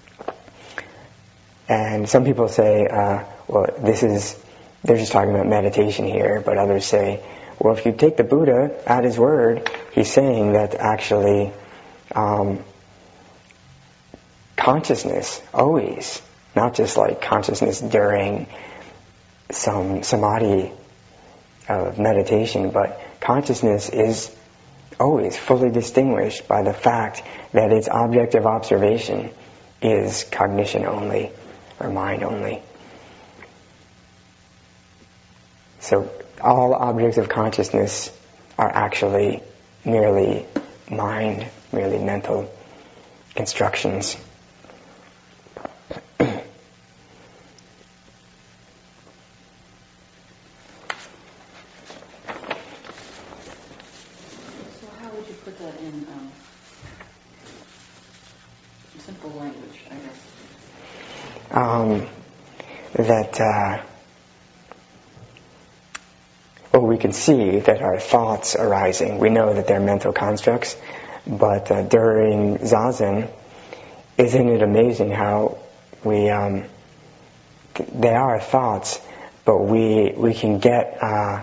And some people say, uh, well, this is, they're just talking about meditation here, but others say, well, if you take the Buddha at his word, he's saying that actually um, consciousness always, not just like consciousness during some samadhi of meditation, but consciousness is always fully distinguished by the fact that its object of observation is cognition only, or mind only. So all objects of consciousness are actually merely mind, merely mental constructions. Put that in um, simple language, I guess. Um, that uh, well, we can see that our thoughts arising, we know that they're mental constructs, but uh, during zazen, isn't it amazing how we um, th- they are thoughts, but we we can get uh,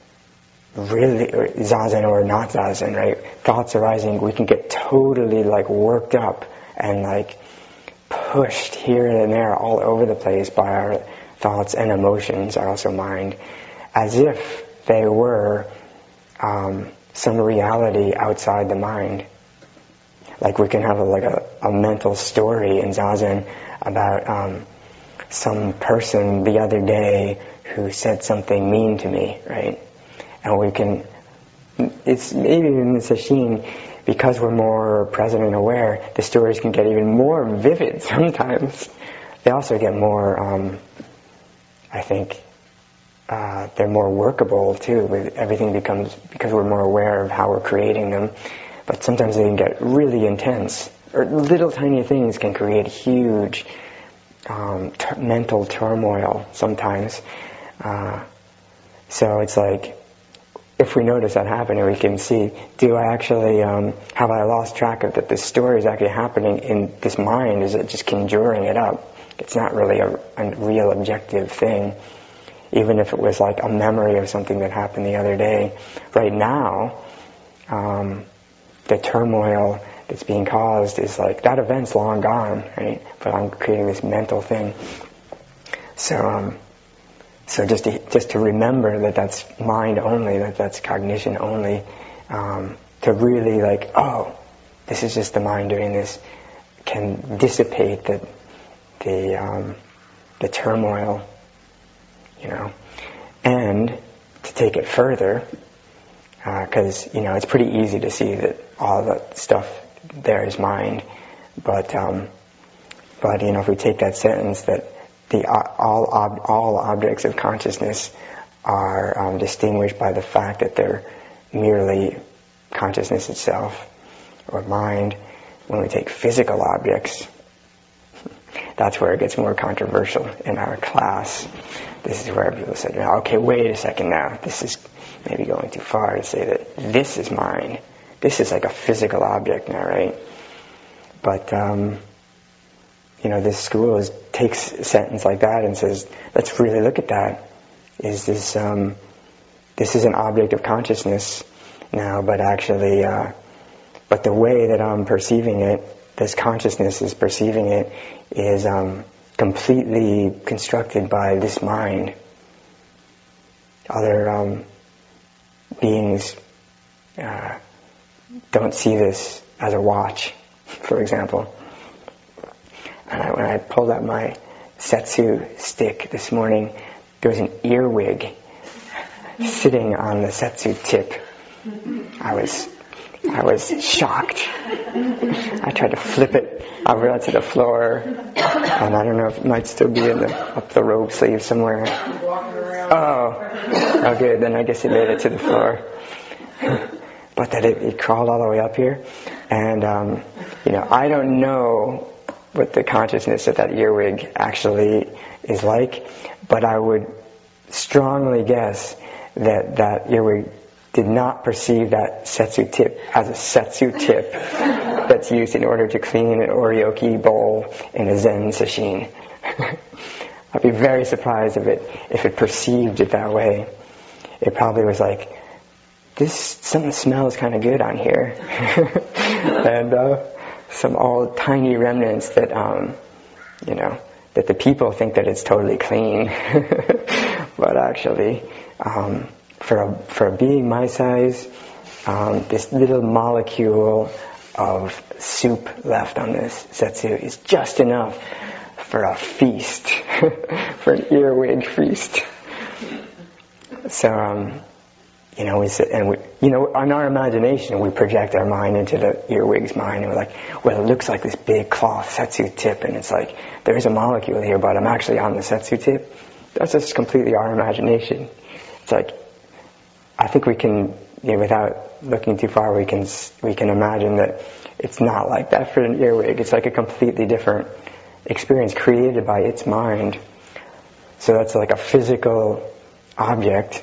really zazen or not zazen, right? Thoughts arising, we can get totally like worked up and like pushed here and there all over the place by our thoughts, and emotions are also mind, as if they were um, some reality outside the mind. Like we can have a, like a, a mental story in zazen about um, some person the other day who said something mean to me, right? And we can, it's maybe in the sesshin, because we're more present and aware, the stories can get even more vivid sometimes. They also get more, um, I think, uh, they're more workable too. Everything becomes, because we're more aware of how we're creating them. But sometimes they can get really intense. Or little tiny things can create huge um, t- mental turmoil sometimes. Uh, so it's like, if we notice that happening, we can see, do I actually, um, have I lost track of that this story is actually happening in this mind? Is it just conjuring it up? It's not really a, a real objective thing. Even if it was like a memory of something that happened the other day. Right now, um, the turmoil that's being caused is like, that event's long gone, right? But I'm creating this mental thing. So, um, So just to, just to remember that that's mind only, that that's cognition only, um, to really like, oh, this is just the mind doing this, can dissipate the the um, the turmoil, you know, and to take it further, because uh, you know it's pretty easy to see that all that stuff there is mind, but um, but you know if we take that sentence that The, all, ob, all objects of consciousness are um, distinguished by the fact that they're merely consciousness itself, or mind. When we take physical objects, that's where it gets more controversial in our class. This is where people say, okay, wait a second now, this is maybe going too far to say that this is mind. This is like a physical object now, right? But, um, you know, this school is, takes a sentence like that and says, let's really look at that. Is this, um, this is an object of consciousness now, but actually, uh, but the way that I'm perceiving it, this consciousness is perceiving it, is um, completely constructed by this mind. Other um, beings uh, don't see this as a watch, for example. And I, when I pulled out my Setsu stick this morning, there was an earwig sitting on the Setsu tip. I was, I was shocked. I tried to flip it over onto the floor, and I don't know if it might still be in the up the robe sleeve somewhere. Oh, oh, good. Then I guess it made it to the floor. But that it, it crawled all the way up here, and um, you know, I don't know what the consciousness of that earwig actually is like, but I would strongly guess that that earwig did not perceive that Setsu tip as a Setsu tip that's used in order to clean an oryoki bowl in a Zen sesshin. I'd be very surprised if it if it perceived it that way. It probably was like, this something smells kind of good on here, and uh, some all tiny remnants that um, you know that the people think that it's totally clean, but actually. Um, For a, for a being my size, um, this little molecule of soup left on this Setsu is just enough for a feast, for an earwig feast. So, um, you know, we sit, and we, you know, in our imagination, we project our mind into the earwig's mind, and we're like, well, it looks like this big cloth Setsu tip, and it's like there's a molecule here, but I'm actually on the Setsu tip. That's just completely our imagination. It's like, I think we can, you know, without looking too far, we can we can imagine that it's not like that for an earwig. It's like a completely different experience created by its mind. So that's like a physical object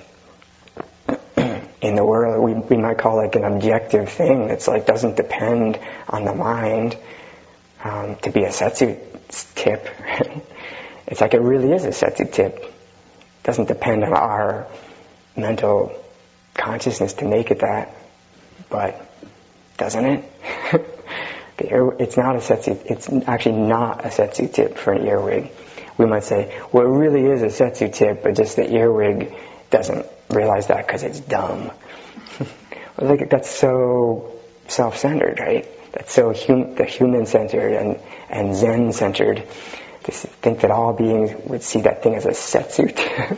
in the world. We we might call it like an objective thing that's like doesn't depend on the mind um, to be a Setsu tip. It's like it really is a Setsu tip. It doesn't depend on our mental consciousness to make it that, but doesn't it? The ear, it's not a Setsu, it's actually not a Setsu tip for an earwig. We might say, well, it really is a Setsu tip, but just the earwig doesn't realize that because it's dumb. Well, like, that's so self-centered, right? That's so hum, the human-centered and, and Zen-centered to think that all beings would see that thing as a Setsu tip.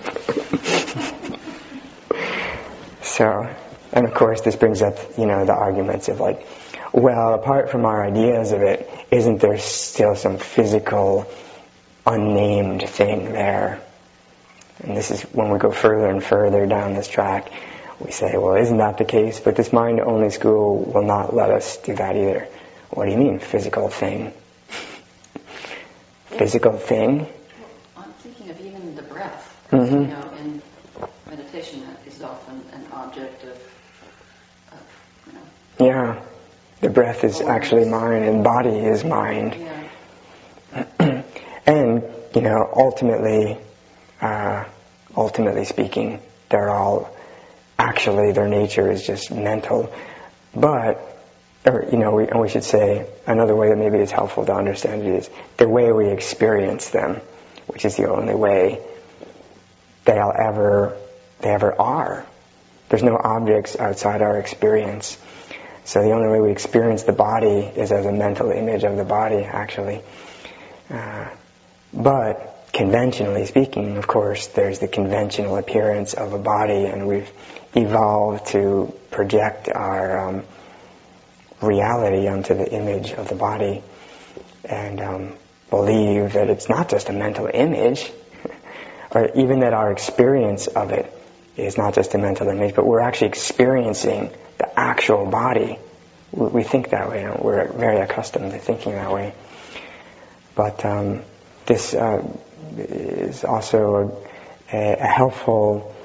So, and of course this brings up, you know, the arguments of like, well, apart from our ideas of it, isn't there still some physical, unnamed thing there? And this is when we go further and further down this track, we say, well, isn't that the case? But this mind-only school will not let us do that either. What do you mean, physical thing? Physical thing? I'm thinking of even the breath. Mm-hmm. You know, in meditation, that is often an object of, of you know. Yeah, the breath is awareness. Actually mine, and body is mind. Yeah. And, you know, ultimately, uh, ultimately speaking, they're all, actually their nature is just mental. But, or, you know, we, and we should say, another way that maybe is helpful to understand it is the way we experience them, which is the only way they'll ever, they ever are. There's no objects outside our experience. So the only way we experience the body is as a mental image of the body, actually. Uh, but conventionally speaking, of course, there's the conventional appearance of a body, and we've evolved to project our um, reality onto the image of the body and um, believe that it's not just a mental image, or even that our experience of it is not just a mental image, but we're actually experiencing the actual body. We, we think that way, and we're very accustomed to thinking that way. But um, this uh, is also a, a helpful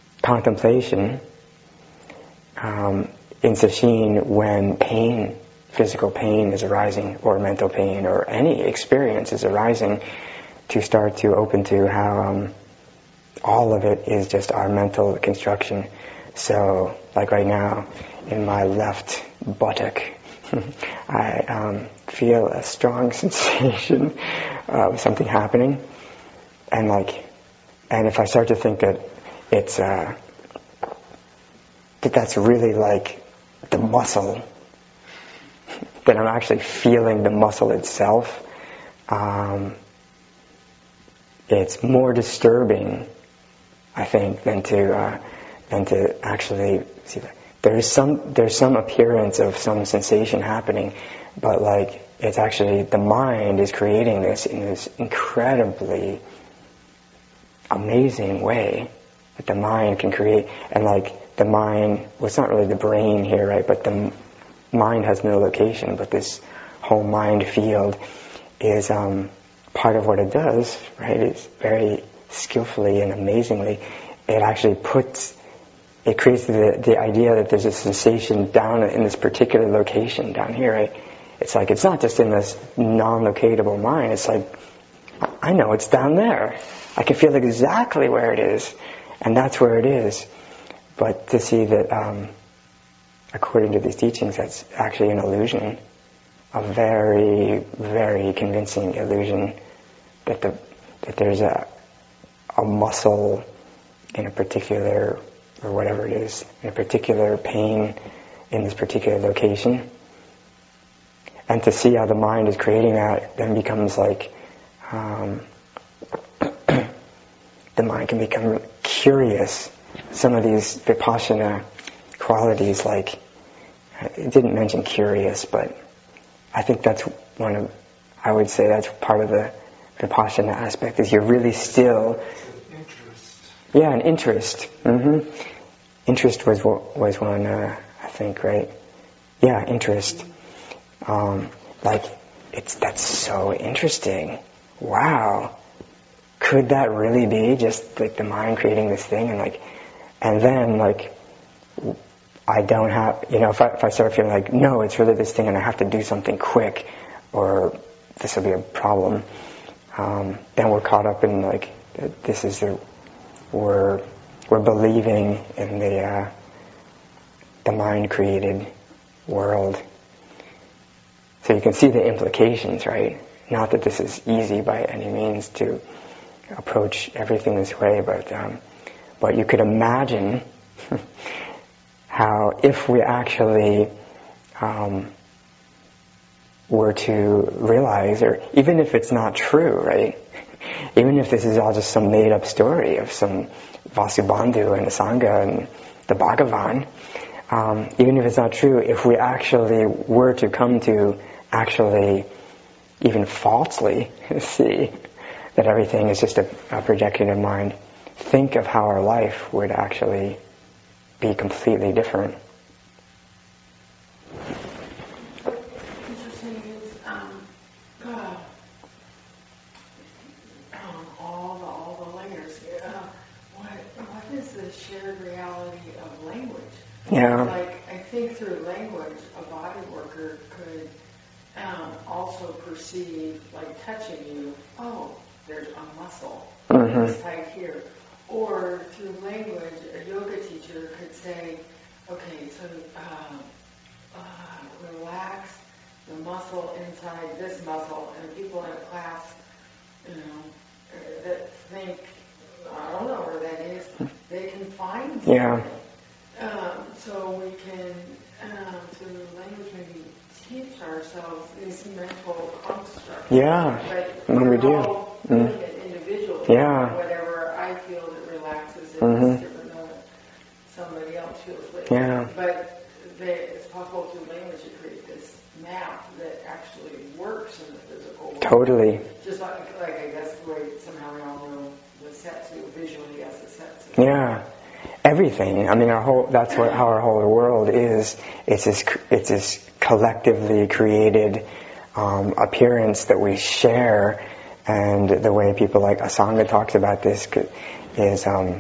contemplation um, in sesshin when pain physical pain is arising, or mental pain, or any experience is arising, to start to open to how um, all of it is just our mental construction. So, like right now, in my left buttock, I um, feel a strong sensation of something happening, and like, and if I start to think that it's uh, that that's really like the muscle, then I'm actually feeling the muscle itself. Um, it's more disturbing, I think, than to uh, than to actually see that. There's some there's some appearance of some sensation happening, but like it's actually the mind is creating this in this incredibly amazing way that the mind can create. And like the mind, well, it's not really the brain here, right? But the mind has no location, but this whole mind field is um, part of what it does, right? It's very skillfully and amazingly, it actually puts, it creates the, the idea that there's a sensation down in this particular location down here, right? It's like, it's not just in this non-locatable mind, it's like, I know it's down there. I can feel exactly where it is, and that's where it is. But to see that, um, according to these teachings, that's actually an illusion, a very, very convincing illusion that the that there's a a muscle in a particular, or whatever it is, in a particular pain in this particular location. And to see how the mind is creating that then becomes like, um, the mind can become curious. Some of these vipassana qualities, like, it didn't mention curious, but I think that's one of, I would say that's part of the vipassana aspect, is you're really still... Interest. Yeah, an interest. Mm-hmm. Interest was was one, uh, I think, right? Yeah, interest. Um, like, it's that's so interesting. Wow. Could that really be just like the mind creating this thing? And like, and then like, I don't have, you know, if I, if I start feeling like, no, it's really this thing and I have to do something quick, or this will be a problem, um, then we're caught up in like, this is the, we're, we're believing in the, uh, the mind-created world. So you can see the implications, right? Not that this is easy by any means to approach everything this way, but, um, but you could imagine how if we actually um, were to realize, or even if it's not true, right? Even if this is all just some made-up story of some Vasubandhu and the Sangha and the Bhagavan, um, even if it's not true, if we actually were to come to actually even falsely see that everything is just a, a projection of mind, think of how our life would actually be completely different. Interesting is um, uh, um, all the all the layers. Uh, what what is the shared reality of language? Yeah. Like, I think through language, a body worker could um, also perceive, like touching you. Oh, there's a muscle. Mm-hmm. It's tight here. Or through language, a yoga teacher could say, okay, so uh, uh, relax the muscle inside this muscle. And people in a class, you know, that think, I don't know where that is, they can find something. Yeah. Um, so we can, um, through language, maybe teach ourselves these mental constructs. Yeah, but when we we're do. all Mm. doing it individually. Yeah. Whatever I feel that relaxes it Mm-hmm. is different than what somebody else feels. Like. Yeah. But they, it's possible through language to create this map that actually works in the physical world. Totally. Just like, like I guess the way somehow we all know the setsu visually as a setsu. Yeah. Everything. I mean, our whole, that's what, how our whole world is. It's this, it's this collectively created um, appearance that we share. And the way people like Asanga talks about this is um,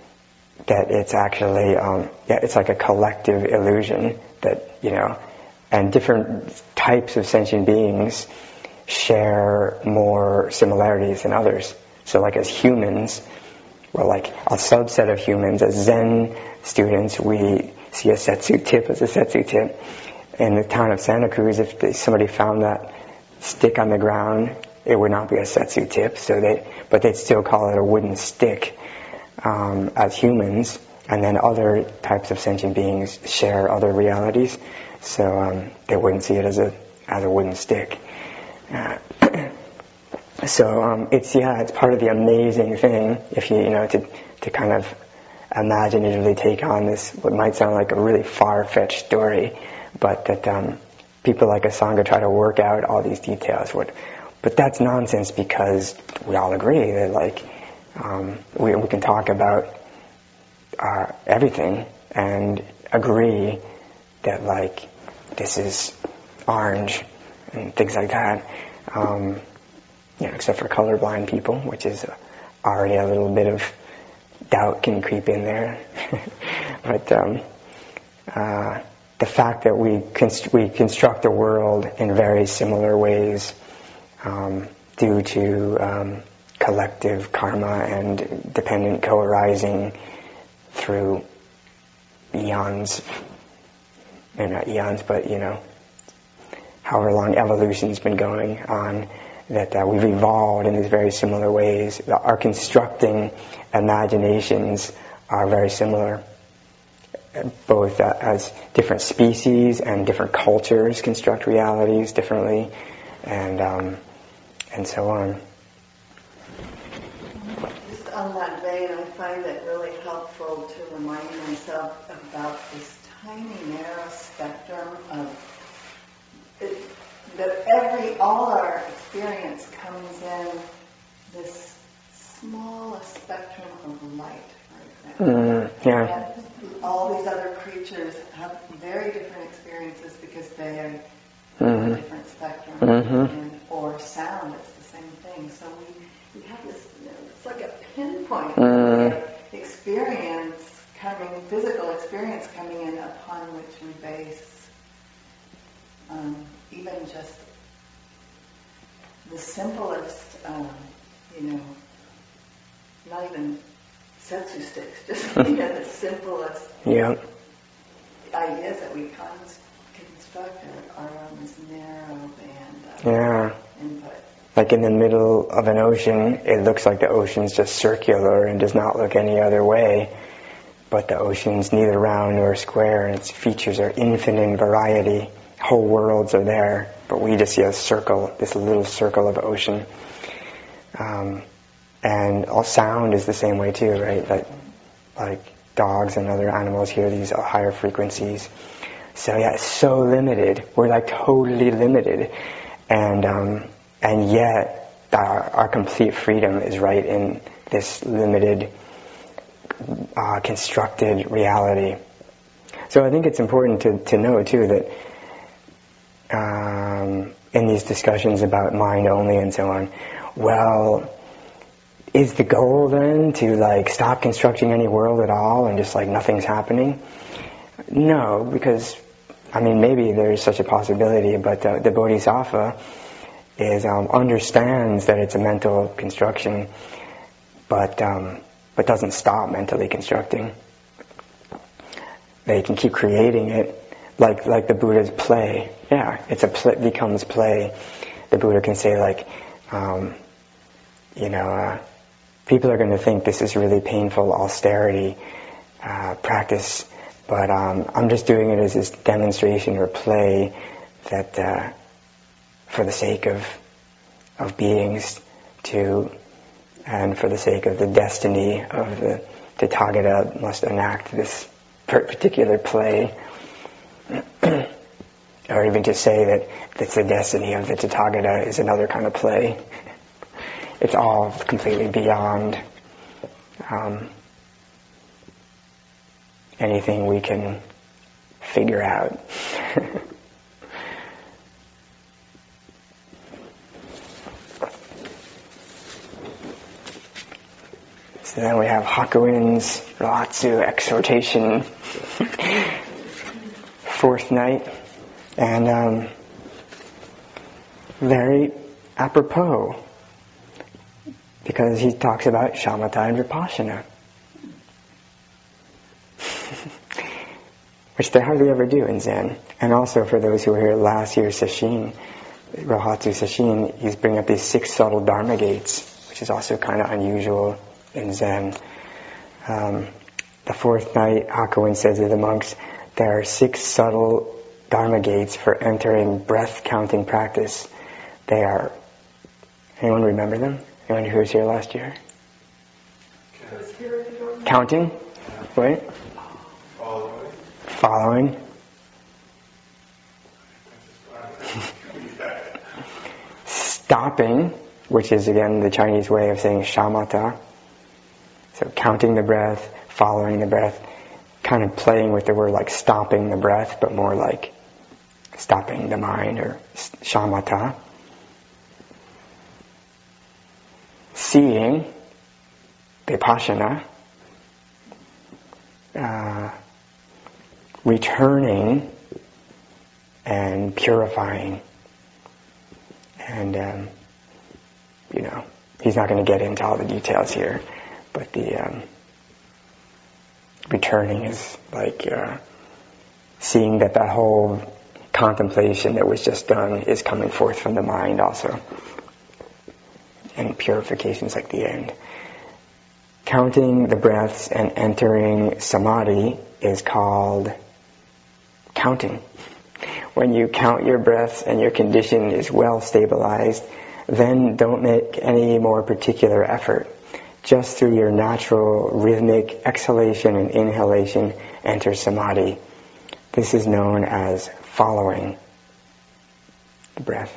that it's actually, um, yeah, it's like a collective illusion that, you know, and different types of sentient beings share more similarities than others. So like as humans, well, like a subset of humans, as Zen students, we see a setsu tip as a setsu tip. In the town of Santa Cruz, if somebody found that stick on the ground, it would not be a setsu tip, so they, but they'd still call it a wooden stick um, as humans. And then other types of sentient beings share other realities, so um, they wouldn't see it as a as a wooden stick. Uh, so um, it's yeah, it's part of the amazing thing if you you know to to kind of imaginatively take on this what might sound like a really far-fetched story, but that um, people like Asanga try to work out all these details. What, but that's nonsense because we all agree that like um, we we can talk about uh, everything and agree that like this is orange and things like that. Um, you know, except for colorblind people, which is already a little bit of doubt can creep in there. But um, uh, the fact that we const- we construct the world in very similar ways um, due to um, collective karma and dependent co-arising through eons, or not eons, but you know, however long evolution's been going on, that uh, we've evolved in these very similar ways. Our constructing imaginations are very similar, both uh, as different species and different cultures construct realities differently, and um, and so on. Just on that vein, I find it really helpful to remind myself about this tiny, narrow spectrum of it, that every, all our experience comes in this smallest spectrum of light, for example. Mm, yeah. And all these other creatures have very different experiences because they are mm-hmm. in a different spectrum. Mm-hmm. And, or sound, it's the same thing. So we, we have this, you know, it's like a pinpoint mm. of experience coming, physical experience coming in upon which we base um, even just the simplest, um, you know, not even setsu sticks, just you know, the simplest yeah. ideas that we con- construct are, are on this narrow band of yeah. input. Like in the middle of an ocean, it looks like the ocean's just circular and does not look any other way. But the ocean's neither round nor square, and its features are infinite in variety. Whole worlds are there, but we just see a circle, this little circle of ocean. Um, and all sound is the same way too, right? Like, like dogs and other animals hear these higher frequencies. So yeah, it's so limited. We're like totally limited, and um, and yet our, our complete freedom is right in this limited, uh, constructed reality. So I think it's important to to know too that. Um, in these discussions about mind only and so on, well, is the goal then to like stop constructing any world at all and just like nothing's happening? No, because I mean maybe there's such a possibility, but the, the Bodhisattva is um, understands that it's a mental construction, but um, but doesn't stop mentally constructing. They can keep creating it. Like like the Buddha's play, yeah, it's a pl- becomes play. The Buddha can say like, um, you know, uh, people are going to think this is really painful austerity uh, practice, but um, I'm just doing it as this demonstration or play that, uh, for the sake of of beings to, and for the sake of the destiny of the Tathagata must enact this particular play. Or even to say that that's the destiny of the Tathagata is another kind of play. It's all completely beyond um, anything we can figure out. So then we have Hakuin's Ratsu exhortation. Fourth night. And um, very apropos, because he talks about shamatha and vipassana, which they hardly ever do in Zen. And also for those who were here last year's sesshin, Rohatsu sesshin, he's bringing up these six subtle dharma gates, which is also kind of unusual in Zen. Um, the fourth night, Hakuin said to the monks, there are six subtle dharma gates for entering breath counting practice. They are, anyone remember them? Anyone who was here last year? Counting? Right? Following. Following. Stopping, which is again the Chinese way of saying shamatha. So counting the breath, following the breath, kind of playing with the word like stopping the breath, but more like stopping the mind, or shamatha. Seeing, vipassana. Uh, returning and purifying. And, um, you know, he's not going to get into all the details here, but the um, returning is like uh, seeing that that whole contemplation that was just done is coming forth from the mind also. And purification's like the end. Counting the breaths and entering samadhi is called counting. When you count your breaths and your condition is well stabilized, then don't make any more particular effort. Just through your natural rhythmic exhalation and inhalation, enter samadhi. This is known as following the breath.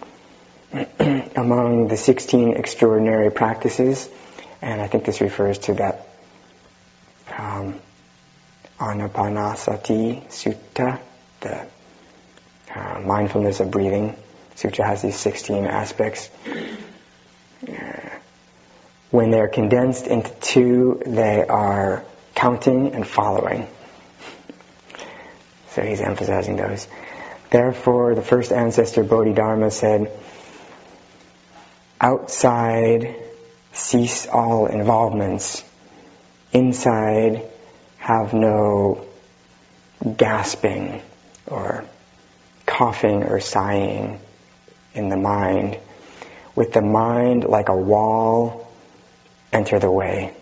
Among the sixteen extraordinary practices, and I think this refers to that um, Anapanasati Sutta, the uh, mindfulness of breathing. Sutra has these sixteen aspects. Uh, when they're condensed into two, they are counting and following. So he's emphasizing those. Therefore, the first ancestor Bodhidharma said, outside, cease all involvements. Inside, have no gasping or coughing or sighing in the mind. With the mind like a wall, enter the way.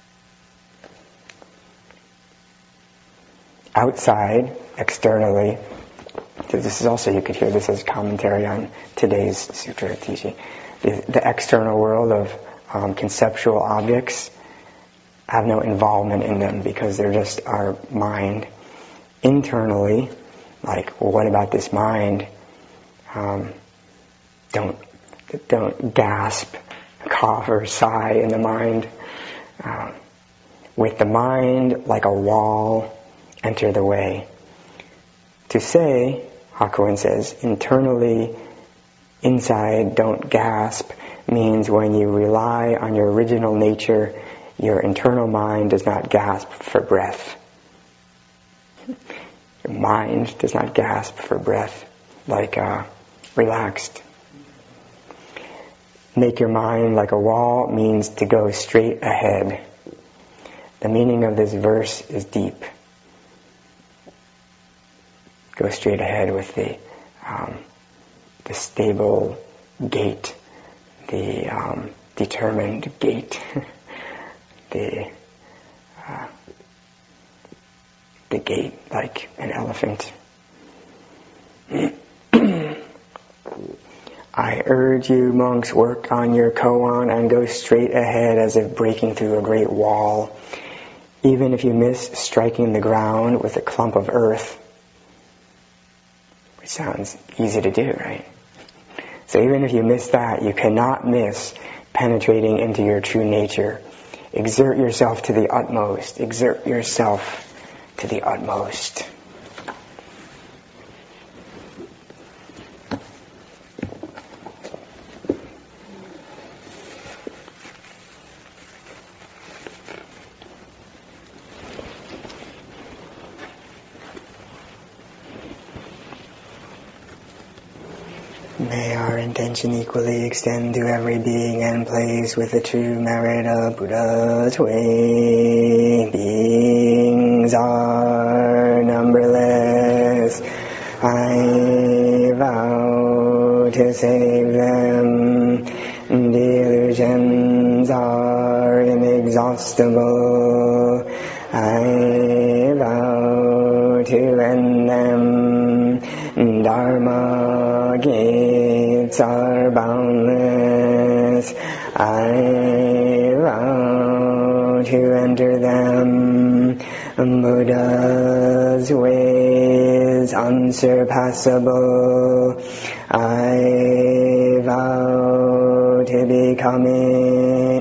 Outside, externally, this is also, you could hear this as commentary on today's sutra teaching. The, the external world of um, conceptual objects have no involvement in them because they're just our mind. Internally, like, well, what about this mind? Um, don't don't gasp, cough, or sigh in the mind. Um, with the mind like a wall, enter the way. To say, Hakuin says, internally, inside, don't gasp, means when you rely on your original nature, your internal mind does not gasp for breath. Your mind does not gasp for breath, like uh, relaxed. Make your mind like a wall means to go straight ahead. The meaning of this verse is deep. Go straight ahead with the um, the stable gait, the um, determined gait, the uh, the gait like an elephant. I urge you, monks, work on your koan and go straight ahead as if breaking through a great wall. Even if you miss striking the ground with a clump of earth, which sounds easy to do, right? So even if you miss that, you cannot miss penetrating into your true nature. Exert yourself to the utmost. Exert yourself to the utmost. May our intention equally extend to every being and place with the true merit of Buddha's way. Beings are numberless. I vow to save them. Delusions are inexhaustible. I vow to end them. Dharma gates are boundless. I vow to enter them. Buddha's way is unsurpassable. I vow to become it.